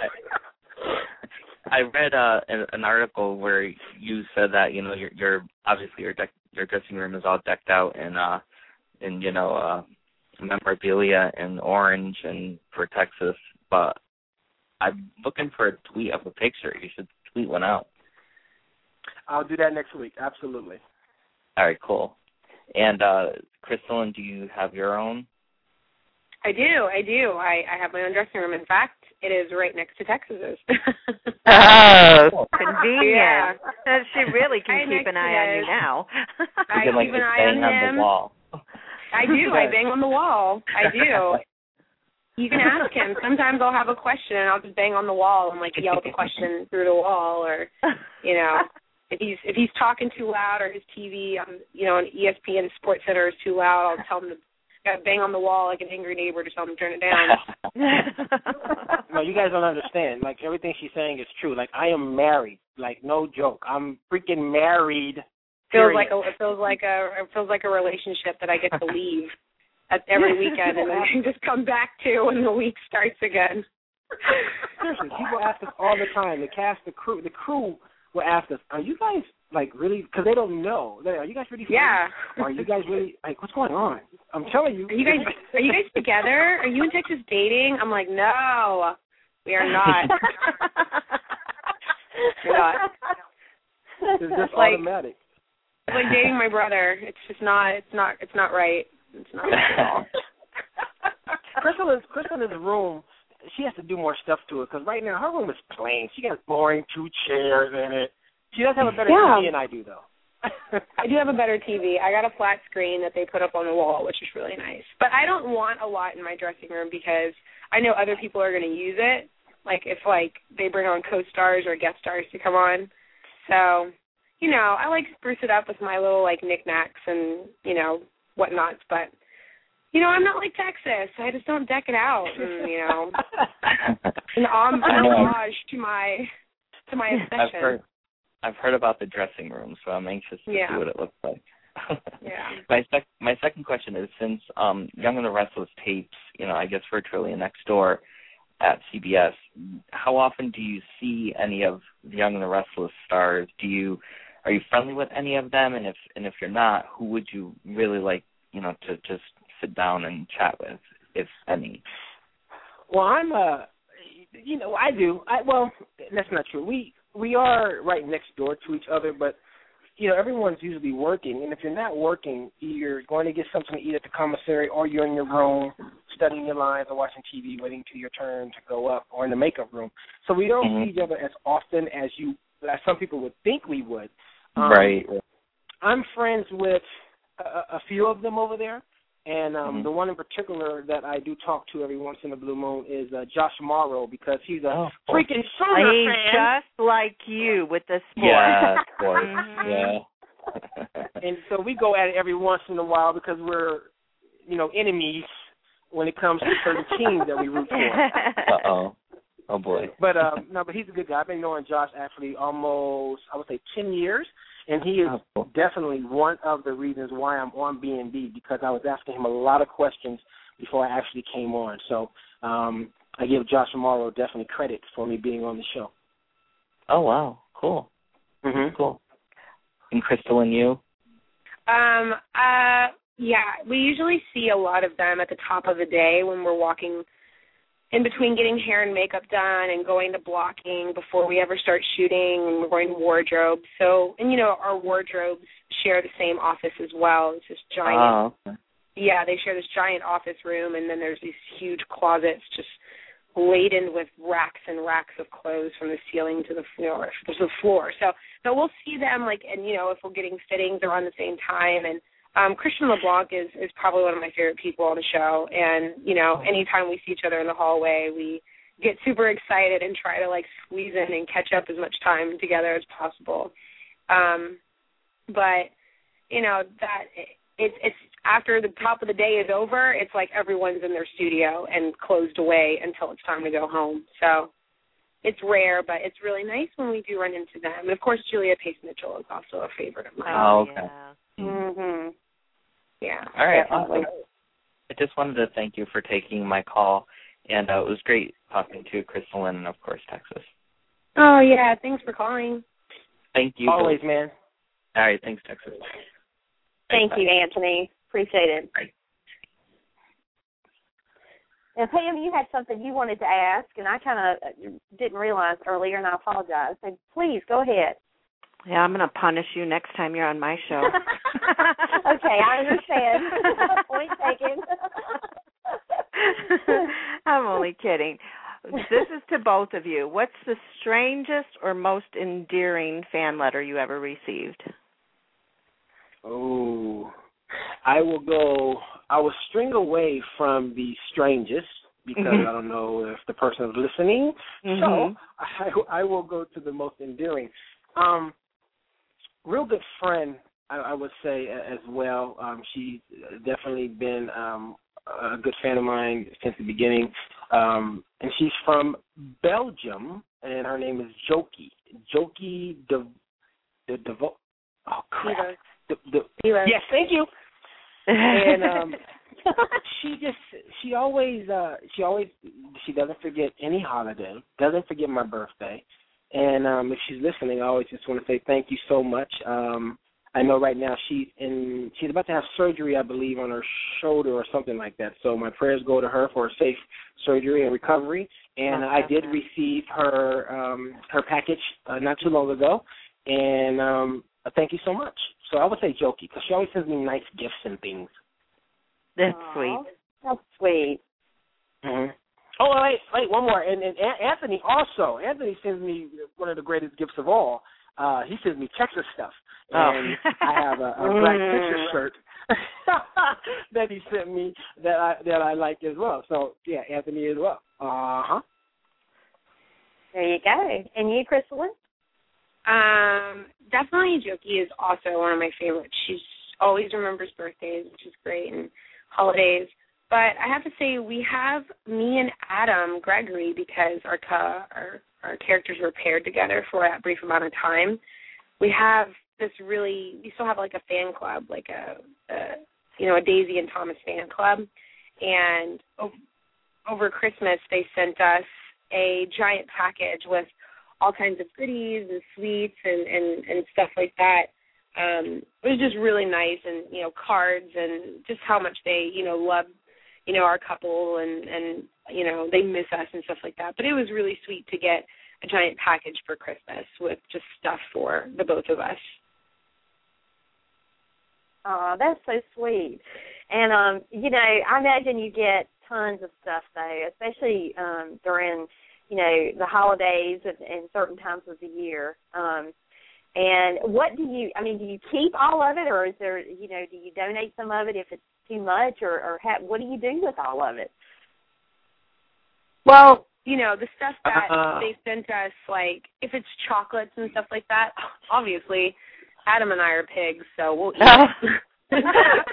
I read an article where you said that your obviously your dressing room is all decked out in memorabilia and orange and for Texas, but I'm looking for a tweet of a picture. You should tweet one out. I'll do that next week. Absolutely. All right, cool. And Crystalline, do you have your own? I do. I have my own dressing room. In fact, it is right next to Texas's. Oh, convenient. Yeah. She really can keep an eye on you now. I you can, keep an eye on him. The wall. I do. I bang on the wall. I do. You can ask him. Sometimes I'll have a question and I'll just bang on the wall and like yell the question through the wall, or if he's talking too loud or his TV on ESPN Sports Center is too loud, I'll tell him to bang on the wall like an angry neighbor to tell him to turn it down. No, you guys don't understand. Like, everything she's saying is true. Like, I am married. Like, no joke. I'm freaking married. It feels like a relationship that I get to leave every weekend and then just come back to when the week starts again. Seriously, people ask us all the time. The cast, the crew will ask us, "Are you guys like really, because they don't know. Are you guys really friends? Yeah. Or are you guys really like, what's going on? I'm telling you. Are you guys together? Are you and Texas dating? I'm like, no, we are not. We're not. It's just automatic. It's like dating my brother. It's just not. It's not right. It's not right at all. Crystal in the room, she has to do more stuff to it because right now her room is plain. She got boring 2 chairs in it. She does have a better TV than I do, though. I do have a better TV. I got a flat screen that they put up on the wall, which is really nice. But I don't want a lot in my dressing room because I know other people are going to use it. Like if they bring on co-stars or guest stars to come on. So, I like to spruce it up with my little knickknacks and whatnots. But I'm not like Texas. I just don't deck it out. And, an homage to my obsession. I've heard about the dressing room, so I'm anxious to see what it looks like. Yeah. My second question is, since Young and the Restless tapes, I guess virtually next door at CBS, how often do you see any of the Young and the Restless stars? Are you friendly with any of them? And if you're not, who would you really like, to just sit down and chat with, if any? Well, I'm I do. Well, that's not true. We are right next door to each other, but everyone's usually working, and if you're not working, you're going to get something to eat at the commissary, or you're in your room studying your lines or watching TV, waiting till your turn to go up, or in the makeup room. So we don't see each other as often as some people would think we would. Right. I'm friends with a few of them over there, and the one in particular that I do talk to every once in a blue moon is Josh Morrow, because he's a freaking Sooner fan. Just like you with the sport. Yeah, sports. Yeah. And so we go at it every once in a while because we're, enemies when it comes to certain teams that we root for. Uh-oh. Oh, boy. But but he's a good guy. I've been knowing Josh actually almost, I would say, 10 years, and he is definitely one of the reasons why I'm on B&B, because I was asking him a lot of questions before I actually came on. So I give Josh Morrow definitely credit for me being on the show. Oh, wow. Cool. Mm-hmm. Cool. And Crystal and you? Yeah, we usually see a lot of them at the top of the day when we're walking in between getting hair and makeup done and going to blocking before we ever start shooting, and we're going to wardrobe. So, and our wardrobes share the same office as well. It's this giant. Oh, okay. Yeah, they share this giant office room, and then there's these huge closets just laden with racks and racks of clothes from the ceiling to the floor. So we'll see them and if we're getting fittings, they're on the same time. And Christian LeBlanc is probably one of my favorite people on the show, and anytime we see each other in the hallway, we get super excited and try to squeeze in and catch up as much time together as possible. But that it's after the top of the day is over, it's like everyone's in their studio and closed away until it's time to go home. So it's rare, but it's really nice when we do run into them. And of course, Julia Pace Mitchell is also a favorite of mine. Oh, okay. Yeah. Mhm. Yeah. All right. Definitely. Awesome. I just wanted to thank you for taking my call, and it was great talking to Crystal and, of course, Texas. Oh, yeah. Thanks for calling. Thank you. Always, man. All right. Thanks, Texas. Thank you, Anthony. Appreciate it. Bye. Now, Pam, you had something you wanted to ask, and I kind of didn't realize earlier, and I apologize. So please, go ahead. Yeah, I'm going to punish you next time you're on my show. Okay, I understand. Point taken. I'm only kidding. This is to both of you. What's the strangest or most endearing fan letter you ever received? Oh, I will string away from the strangest because I don't know if the person is listening. So I will go to the most endearing. Real good friend, I would say as well. She's definitely been a good fan of mine since the beginning. And she's from Belgium, and her name is Jokie. Jokie DeVos. Oh, crap. Yes, thank you. And she always doesn't forget any holiday, doesn't forget my birthday. And if she's listening, I always just want to say thank you so much. I know right now she's about to have surgery, I believe, on her shoulder or something like that. So my prayers go to her for a safe surgery and recovery. And I did receive her package not too long ago. And thank you so much. So I would say jokey, because she always sends me nice gifts and things. That's sweet. That's sweet. Mm-hmm. Oh, wait, one more. And Anthony also. Anthony sends me one of the greatest gifts of all. He sends me Texas stuff. And I have a Black Texas shirt that he sent me that I like as well. So, yeah, Anthony as well. Uh-huh. There you go. And you, Crystalline? Definitely Jokey is also one of my favorites. She always remembers birthdays, which is great, and holidays. But I have to say, we have me and Adam Gregory, because our characters were paired together for that brief amount of time. We still have like a fan club, like a Daisy and Thomas fan club. And over Christmas, they sent us a giant package with all kinds of goodies and sweets and stuff like that. It was just really nice, and cards, and just how much they love our couple, and they miss us and stuff like that. But it was really sweet to get a giant package for Christmas with just stuff for the both of us. Oh, that's so sweet. And I imagine you get tons of stuff though, especially during the holidays and certain times of the year. And what do you keep all of it, or is there, do you donate some of it if it's too much, or what do you do with all of it? Well, the stuff that they sent us, like if it's chocolates and stuff like that, obviously Adam and I are pigs, so we'll eat it.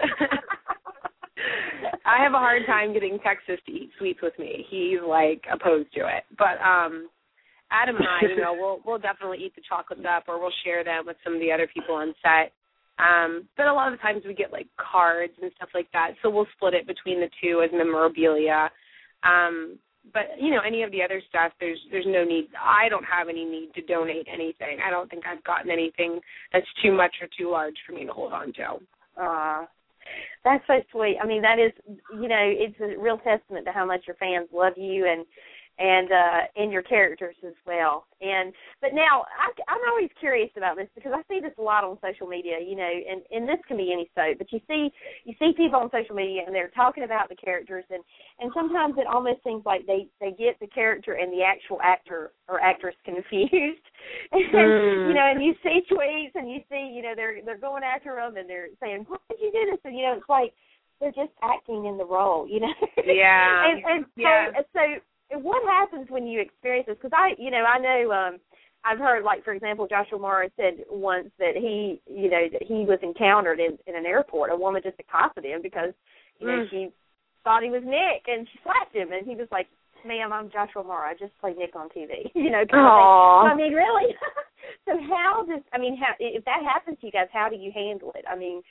I have a hard time getting Texas to eat sweets with me. He's like opposed to it. But Adam and I, we'll definitely eat the chocolates up, or we'll share them with some of the other people on set. But a lot of the times we get like cards and stuff like that, so we'll split it between the two as memorabilia. But any of the other stuff, there's no need. I don't have any need to donate anything. I don't think I've gotten anything that's too much or too large for me to hold on to. That's so sweet. I mean, that is, it's a real testament to how much your fans love you and your characters as well. But now I'm always curious about this, because I see this a lot on social media, and this can be any soap, but you see people on social media and they're talking about the characters, and sometimes it almost seems like they get the character and the actual actor or actress confused. And you see tweets and you see, they're going after them and they're saying, why did you do this? And, it's like they're just acting in the role, Yeah. So what happens when you experience this? Because I know I've heard, like, for example, Joshua Mara said once that he was encountered in an airport. A woman just accosted him because, she thought he was Nick, and she slapped him, and he was like, ma'am, I'm Joshua Mara. I just play Nick on TV. Kind of thing. I mean, really? So if that happens to you guys, how do you handle it? I mean,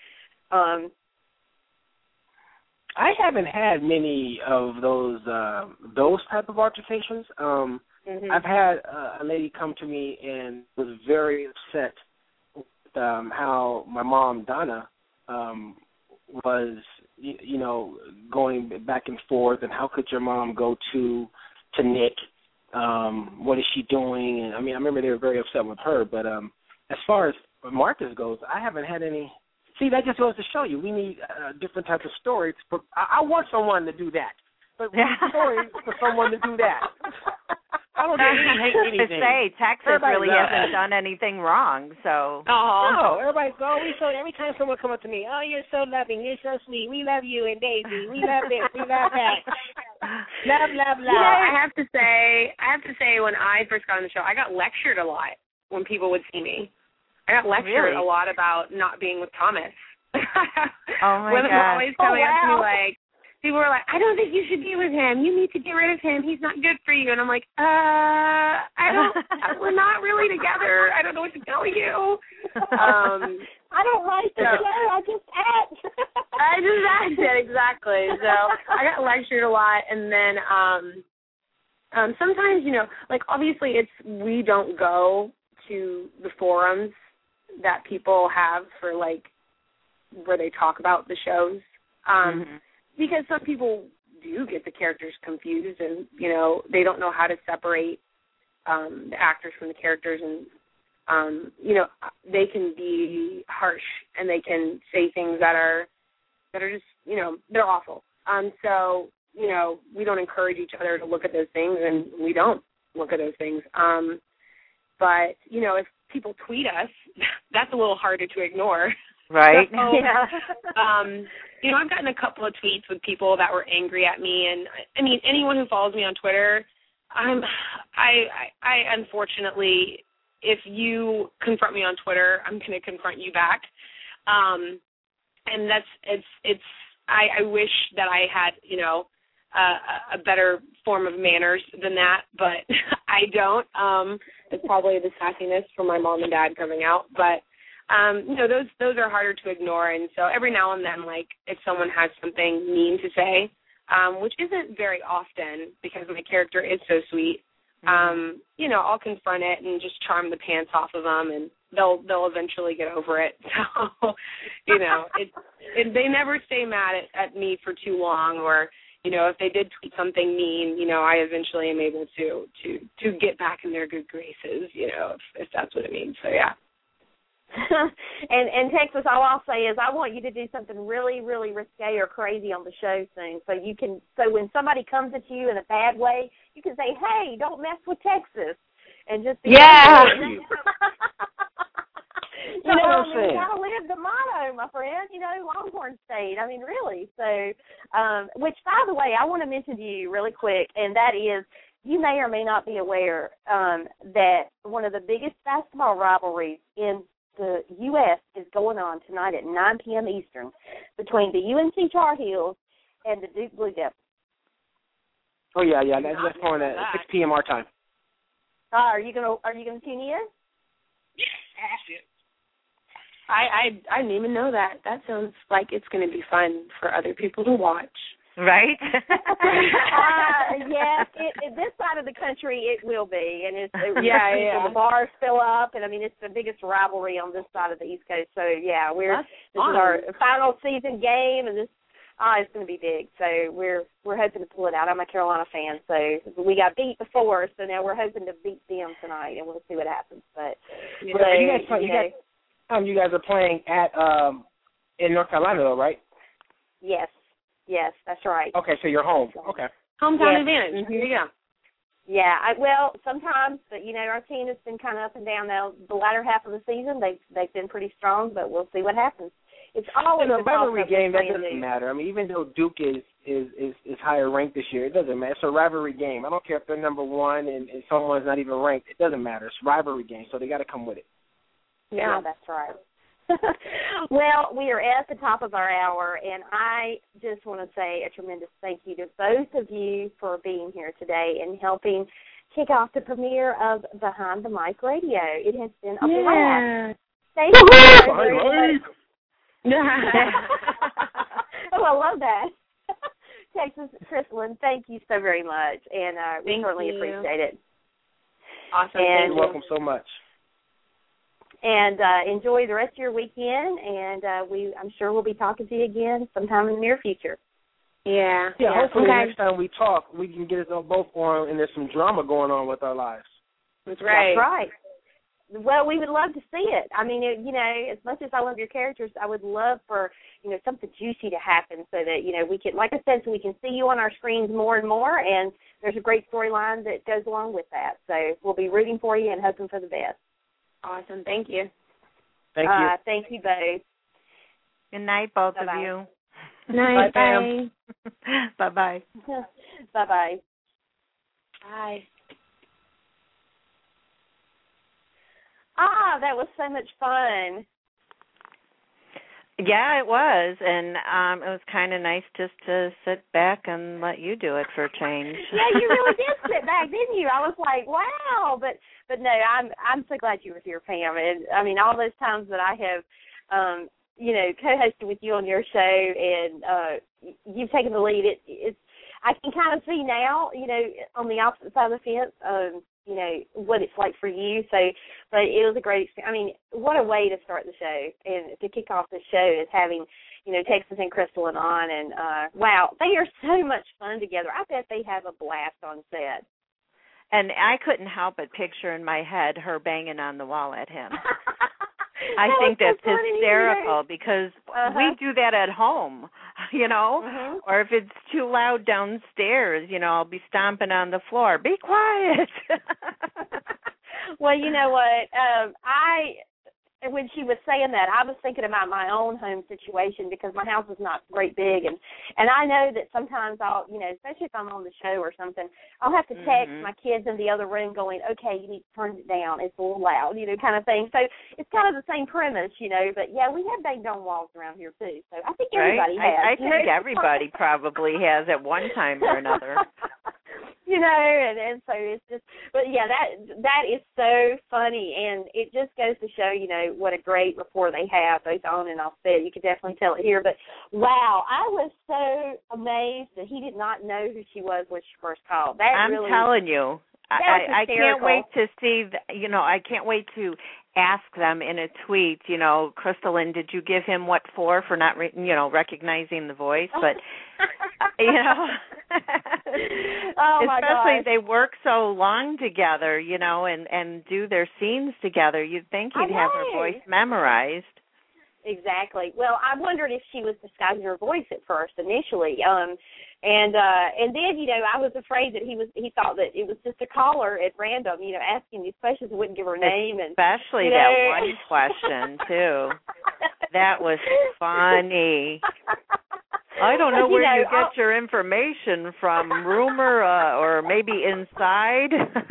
I haven't had many of those type of altercations. I've had a lady come to me and was very upset with how my mom, Donna, was, going back and forth, and how could your mom go to Nick? What is she doing? And I remember they were very upset with her. But as far as Marcus goes, I haven't had any. See, that just goes to show you we need different types of stories. I want someone to do that, but we need stories for someone to do that. I don't hate anything. Texas really hasn't done anything wrong, so. No, everybody's every time someone comes up to me, oh, you're so loving, you're so sweet, we love you and Daisy, we love this, we love that. Love, love, love. I have to say, when I first got on the show, I got lectured a lot when people would see me. I got lectured a lot about not being with Thomas. Oh, my Women were always coming up to me like, people were like, I don't think you should be with him. You need to get rid of him. He's not good for you. And I'm like, we're not really together. I don't know what to tell you. I don't like the show. I just act. I just acted, exactly. So I got lectured a lot. And then Sometimes, like obviously we don't go to the forums that people have for like where they talk about the shows, because some people do get the characters confused and, they don't know how to separate the actors from the characters, and, they can be harsh and they can say things that are just, they're awful. So, we don't encourage each other to look at those things, and we don't look at those things. But, if people tweet us, that's a little harder to ignore. Right. So, I've gotten a couple of tweets with people that were angry at me, and I mean, anyone who follows me on Twitter, I unfortunately, if you confront me on Twitter, I'm going to confront you back. And I wish that I had, a better form of manners than that, but I don't. It's probably the sassiness from my mom and dad coming out, but those are harder to ignore. And so every now and then, like if someone has something mean to say, which isn't very often because my character is so sweet, I'll confront it and just charm the pants off of them, and they'll eventually get over it. So, they never stay mad at me for too long, or if they did tweet something mean, I eventually am able to get back in their good graces, if that's what it means. So yeah. and Texas, all I'll say is I want you to do something really, really risque or crazy on the show soon, so when somebody comes at you in a bad way, you can say, "Hey, don't mess with Texas," and just be you gotta live the motto, my friend. Longhorn State. I mean, really. So, which, by the way, I want to mention to you really quick, and that is, you may or may not be aware that one of the biggest basketball rivalries in the U.S. is going on tonight at 9 p.m. Eastern between the UNC Tar Heels and the Duke Blue Devils. Oh yeah, that's going at 6 p.m. our time. Are you gonna tune in? Yeah, I didn't even know that. That sounds like it's going to be fun for other people to watch. Right? Yes, this side of the country it will be, and the bars fill up, and I mean it's the biggest rivalry on this side of the East Coast. So yeah, this is our final season game, and this it's going to be big. So we're hoping to pull it out. I'm a Carolina fan, so we got beat before, so now we're hoping to beat them tonight, and we'll see what happens. But you guys are playing at in North Carolina, though, right? Yes, that's right. Okay, so you're home. Okay. Hometown advantage. Mm-hmm. Here you go. Yeah, sometimes, but our team has been kind of up and down. Now, the latter half of the season, they've been pretty strong, but we'll see what happens. It's always a rivalry game. That doesn't matter. I mean, even though Duke is higher ranked this year, it doesn't matter. It's a rivalry game. I don't care if they're number one and someone's not even ranked. It doesn't matter. It's a rivalry game, so they got to come with it. Yeah, that's right. Well, we are at the top of our hour, and I just want to say a tremendous thank you to both of you for being here today and helping kick off the premiere of Behind the Mic Radio. It has been a blast. Thank you very much. Oh, I love that. Texas Crystalline, thank you so very much, and we certainly appreciate it. Awesome. And you're welcome so much. And enjoy the rest of your weekend, and I'm sure we'll be talking to you again sometime in the near future. Yeah. Hopefully next time we talk, we can get us both on, and there's some drama going on with our lives. That's right. That's right. Well, we would love to see it. I mean, as much as I love your characters, I would love for, something juicy to happen so that, we can, like I said, so we can see you on our screens more and more, and there's a great storyline that goes along with that. So we'll be rooting for you and hoping for the best. Awesome. Thank you. Thank you. Thank you both. Good night, both Bye-bye. of you. Night. Bye. Bye-bye. Bye-bye. Bye. That was so much fun. Yeah, it was, and it was kind of nice just to sit back and let you do it for a change. Yeah, you really did sit back, didn't you? I was like, wow, but no, I'm so glad you were here, Pam. And I mean, all those times that I have, co-hosted with you on your show, and you've taken the lead. I can kind of see now, on the opposite side of the fence, what it's like for you. So, but it was a great experience. I mean, what a way to start the show and to kick off the show is having, Texas and Crystal and on. And, wow, they are so much fun together. I bet they have a blast on set. And I couldn't help but picture in my head her banging on the wall at him. I think that's so hysterical because we do that at home, or if it's too loud downstairs, I'll be stomping on the floor. Be quiet. Well, you know what? When she was saying that, I was thinking about my own home situation because my house is not great big, and I know that sometimes I'll, especially if I'm on the show or something, I'll have to text my kids in the other room going, okay, you need to turn it down, it's a little loud, kind of thing. So it's kind of the same premise, but yeah, we have banged on walls around here too. So I think everybody has. I think everybody probably has at one time or another. And so it's just, but yeah, that is so funny, and it just goes to show, what a great rapport they have, both on and off set. You could definitely tell it here, but wow, I was so amazed that he did not know who she was when she first called. I'm telling you, I can't wait to see, I can't wait to ask them in a tweet, Crystal, did you give him what for not, recognizing the voice? But, oh my especially gosh. they work so long together, and do their scenes together. You'd think he'd have her voice memorized. Exactly. Well, I wondered if she was disguising her voice at first initially, and then I was afraid that he thought that it was just a caller at random, asking these questions and wouldn't give her name, and especially that one question too. That was funny. I don't know where you get your information from, rumor or maybe inside.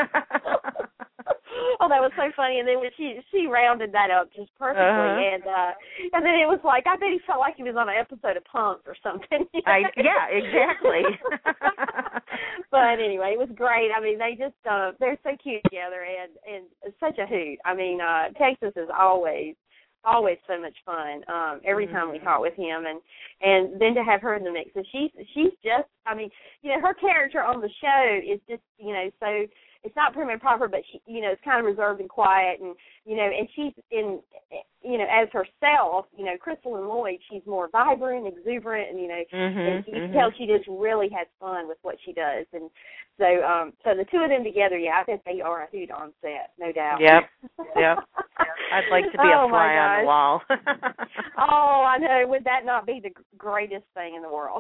Oh, that was so funny. And then when she rounded that up just perfectly, and then it was like, I bet he felt like he was on an episode of Punk'd or something. Yeah, exactly. But anyway, it was great. I mean, they just they're so cute together, and such a hoot. I mean, Texas is always so much fun. Every time we talk with him, and then to have her in the mix, and she's just, I mean, her character on the show is just, so it's not prim and proper, but she, it's kind of reserved and quiet, and and she's in, as herself, Crystal and Lloyd, she's more vibrant, exuberant, and and you can tell she just really has fun with what she does, and so the two of them together, yeah, I think they are a hoot on set, no doubt. Yep. I'd like to be a fly on the wall. Oh, I know. Would that not be the greatest thing in the world?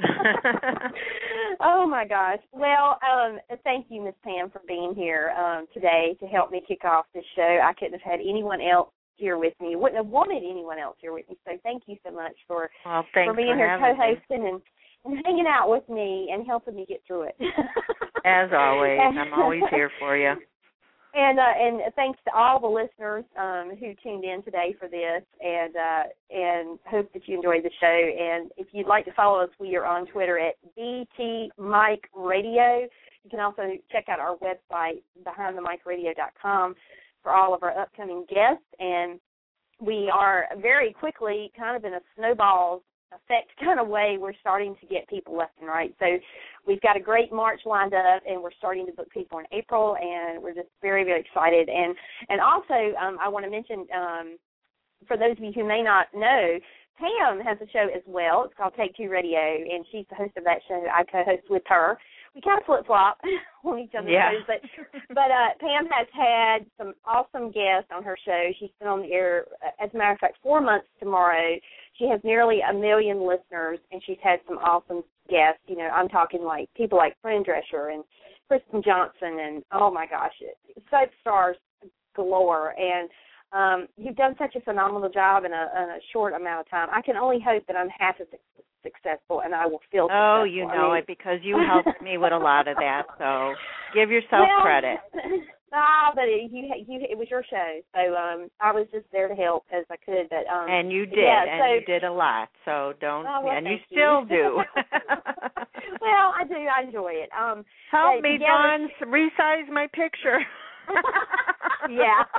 Oh my gosh. Well, thank you, Miss Pam, for being here today to help me kick off this show. I couldn't have had anyone else here with me. Wouldn't have wanted anyone else here with me. So thank you so much for being here, co-hosting and hanging out with me and helping me get through it. As always, I'm always here for you. And thanks to all the listeners who tuned in today for this, and hope that you enjoyed the show. And if you'd like to follow us, we are on Twitter at BT Mike Radio. You can also check out our website, BehindTheMicRadio.com, for all of our upcoming guests. And we are very quickly, kind of in a snowball effect kind of way, we're starting to get people left and right. So we've got a great March lined up, and we're starting to book people in April, and we're just very, very excited. And also, I want to mention, for those of you who may not know, Pam has a show as well. It's called Take Two Radio, and she's the host of that show. I co-host with her. We kind of flip-flop on each other's shows, but Pam has had some awesome guests on her show. She's been on the air, as a matter of fact, 4 months tomorrow. She has nearly 1 million listeners, and she's had some awesome guests. I'm talking like people like Fran Drescher and Kristen Johnson, and oh my gosh, soap stars galore. And you've done such a phenomenal job in a short amount of time. I can only hope that I'm half as successful, and I will feel successful. Oh, you know it, because you helped me with a lot of that, so give yourself credit. But it was your show, so I was just there to help as I could. But and you did, you did a lot. So don't, and you still do. Well, I do. I enjoy it. Help me, Dawn, resize my picture. Yeah.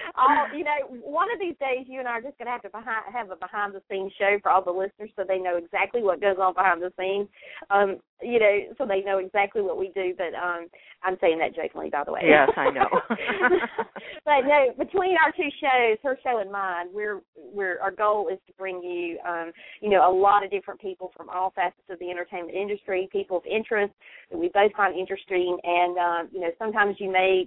One of these days, you and I are just going to have have a behind-the-scenes show for all the listeners so they know exactly what goes on behind the scenes, so they know exactly what we do. But I'm saying that jokingly, by the way. Yes, I know. But no, between our two shows, her show and mine, our goal is to bring you, a lot of different people from all facets of the entertainment industry, people of interest that we both find interesting, and sometimes you may,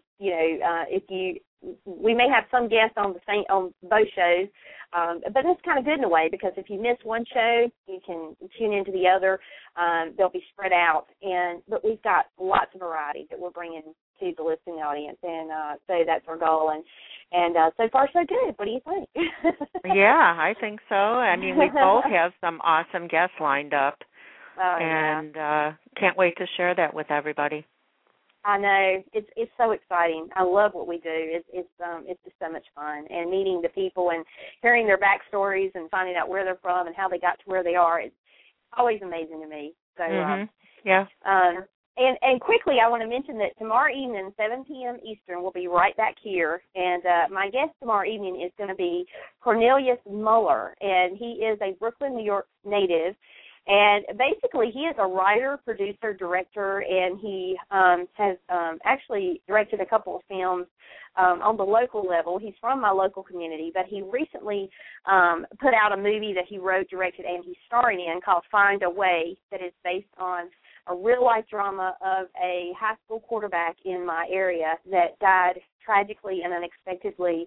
we may have some guests on both shows, but that's kind of good in a way, because if you miss one show, you can tune into the other. They'll be spread out, but we've got lots of variety that we're bringing to the listening audience, and so that's our goal. And so far so good. What do you think? Yeah, I think so. I mean, we both have some awesome guests lined up, and can't wait to share that with everybody. I know, it's so exciting. I love what we do. It's just so much fun, and meeting the people and hearing their backstories and finding out where they're from and how they got to where they are. It's always amazing to me. So yeah. And quickly, I want to mention that tomorrow evening, 7 p.m. Eastern, we'll be right back here, and my guest tomorrow evening is going to be Cornelius Muller, and he is a Brooklyn, New York native. And basically, he is a writer, producer, director, and he has actually directed a couple of films on the local level. He's from my local community, but he recently put out a movie that he wrote, directed, and he's starring in called Find a Way, that is based on a real-life drama of a high school quarterback in my area that died tragically and unexpectedly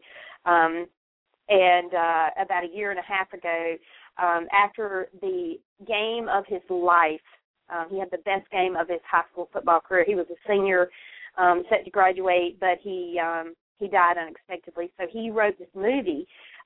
and about a year and a half ago, after the game of his life. He had the best game of his high school football career. He was a senior, set to graduate, but he died unexpectedly. So he wrote this movie.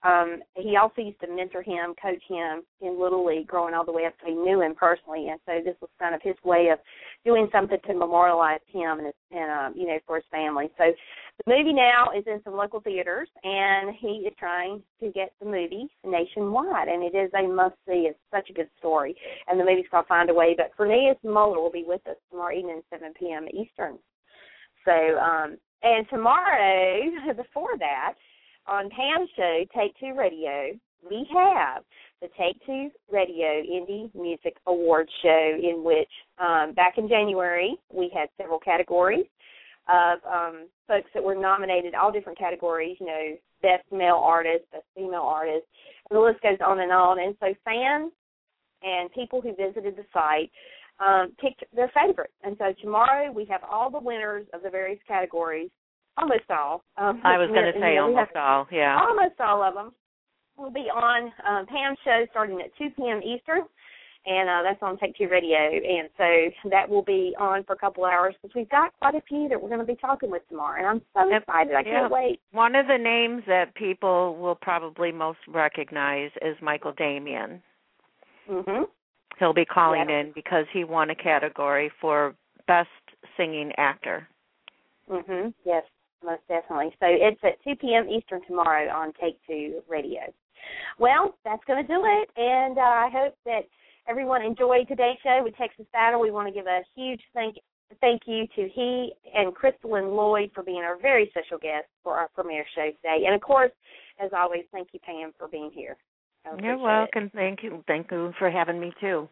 He also used to mentor him, coach him in Little League, growing all the way up, so he knew him personally. And so this was kind of his way of doing something to memorialize him and for his family. So the movie now is in some local theaters, and he is trying to get the movie nationwide, and it is a must-see. It's such a good story. And the movie's called Find a Way. But Cornelius Muller will be with us tomorrow evening at 7 p.m. Eastern. So, and tomorrow, before that, on Pam's show, Take Two Radio, we have the Take Two Radio Indie Music Awards show, in which back in January we had several categories of folks that were nominated, all different categories, best male artist, best female artist, and the list goes on and on. And so fans and people who visited the site picked their favorites. And so tomorrow we have all the winners of the various categories. Almost all. I was going to say almost all, yeah. Almost all of them will be on Pam's show starting at 2 p.m. Eastern, and that's on Take Two Radio. And so that will be on for a couple hours, because we've got quite a few that we're going to be talking with tomorrow, and I'm so excited. I can't wait. One of the names that people will probably most recognize is Michael Damian. Mm-hmm. He'll be calling in because he won a category for Best Singing Actor. Mm-hmm. Yes. Most definitely. So it's at 2 p.m. Eastern tomorrow on Take Two Radio. Well, that's going to do it, and I hope that everyone enjoyed today's show with Texas Battle. We want to give a huge thank you to he and Crystalline Lloyd for being our very special guest for our premiere show today. And, of course, as always, thank you, Pam, for being here. You're welcome. Thank you. Thank you for having me, too.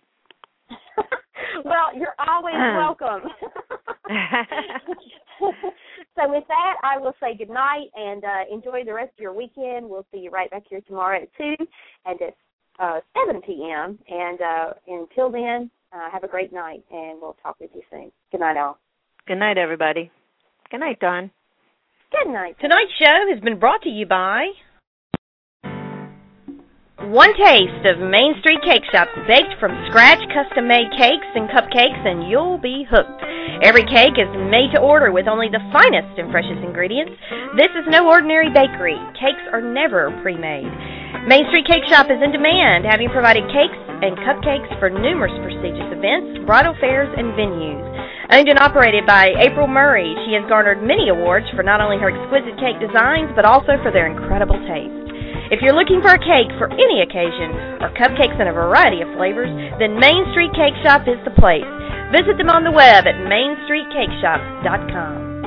Well, you're always welcome. So with that, I will say good night and enjoy the rest of your weekend. We'll see you right back here tomorrow at 2 and at 7 p.m. And until then, have a great night, and we'll talk with you soon. Good night, all. Good night, everybody. Good night, Dawn. Good night. Tonight's show has been brought to you by One Taste of Main Street Cake Shop, baked from scratch, custom-made cakes and cupcakes, and you'll be hooked. Every cake is made to order with only the finest and freshest ingredients. This is no ordinary bakery. Cakes are never pre-made. Main Street Cake Shop is in demand, having provided cakes and cupcakes for numerous prestigious events, bridal fairs, and venues. Owned and operated by April Murray, she has garnered many awards for not only her exquisite cake designs, but also for their incredible taste. If you're looking for a cake for any occasion, or cupcakes in a variety of flavors, then Main Street Cake Shop is the place. Visit them on the web at mainstreetcakeshop.com.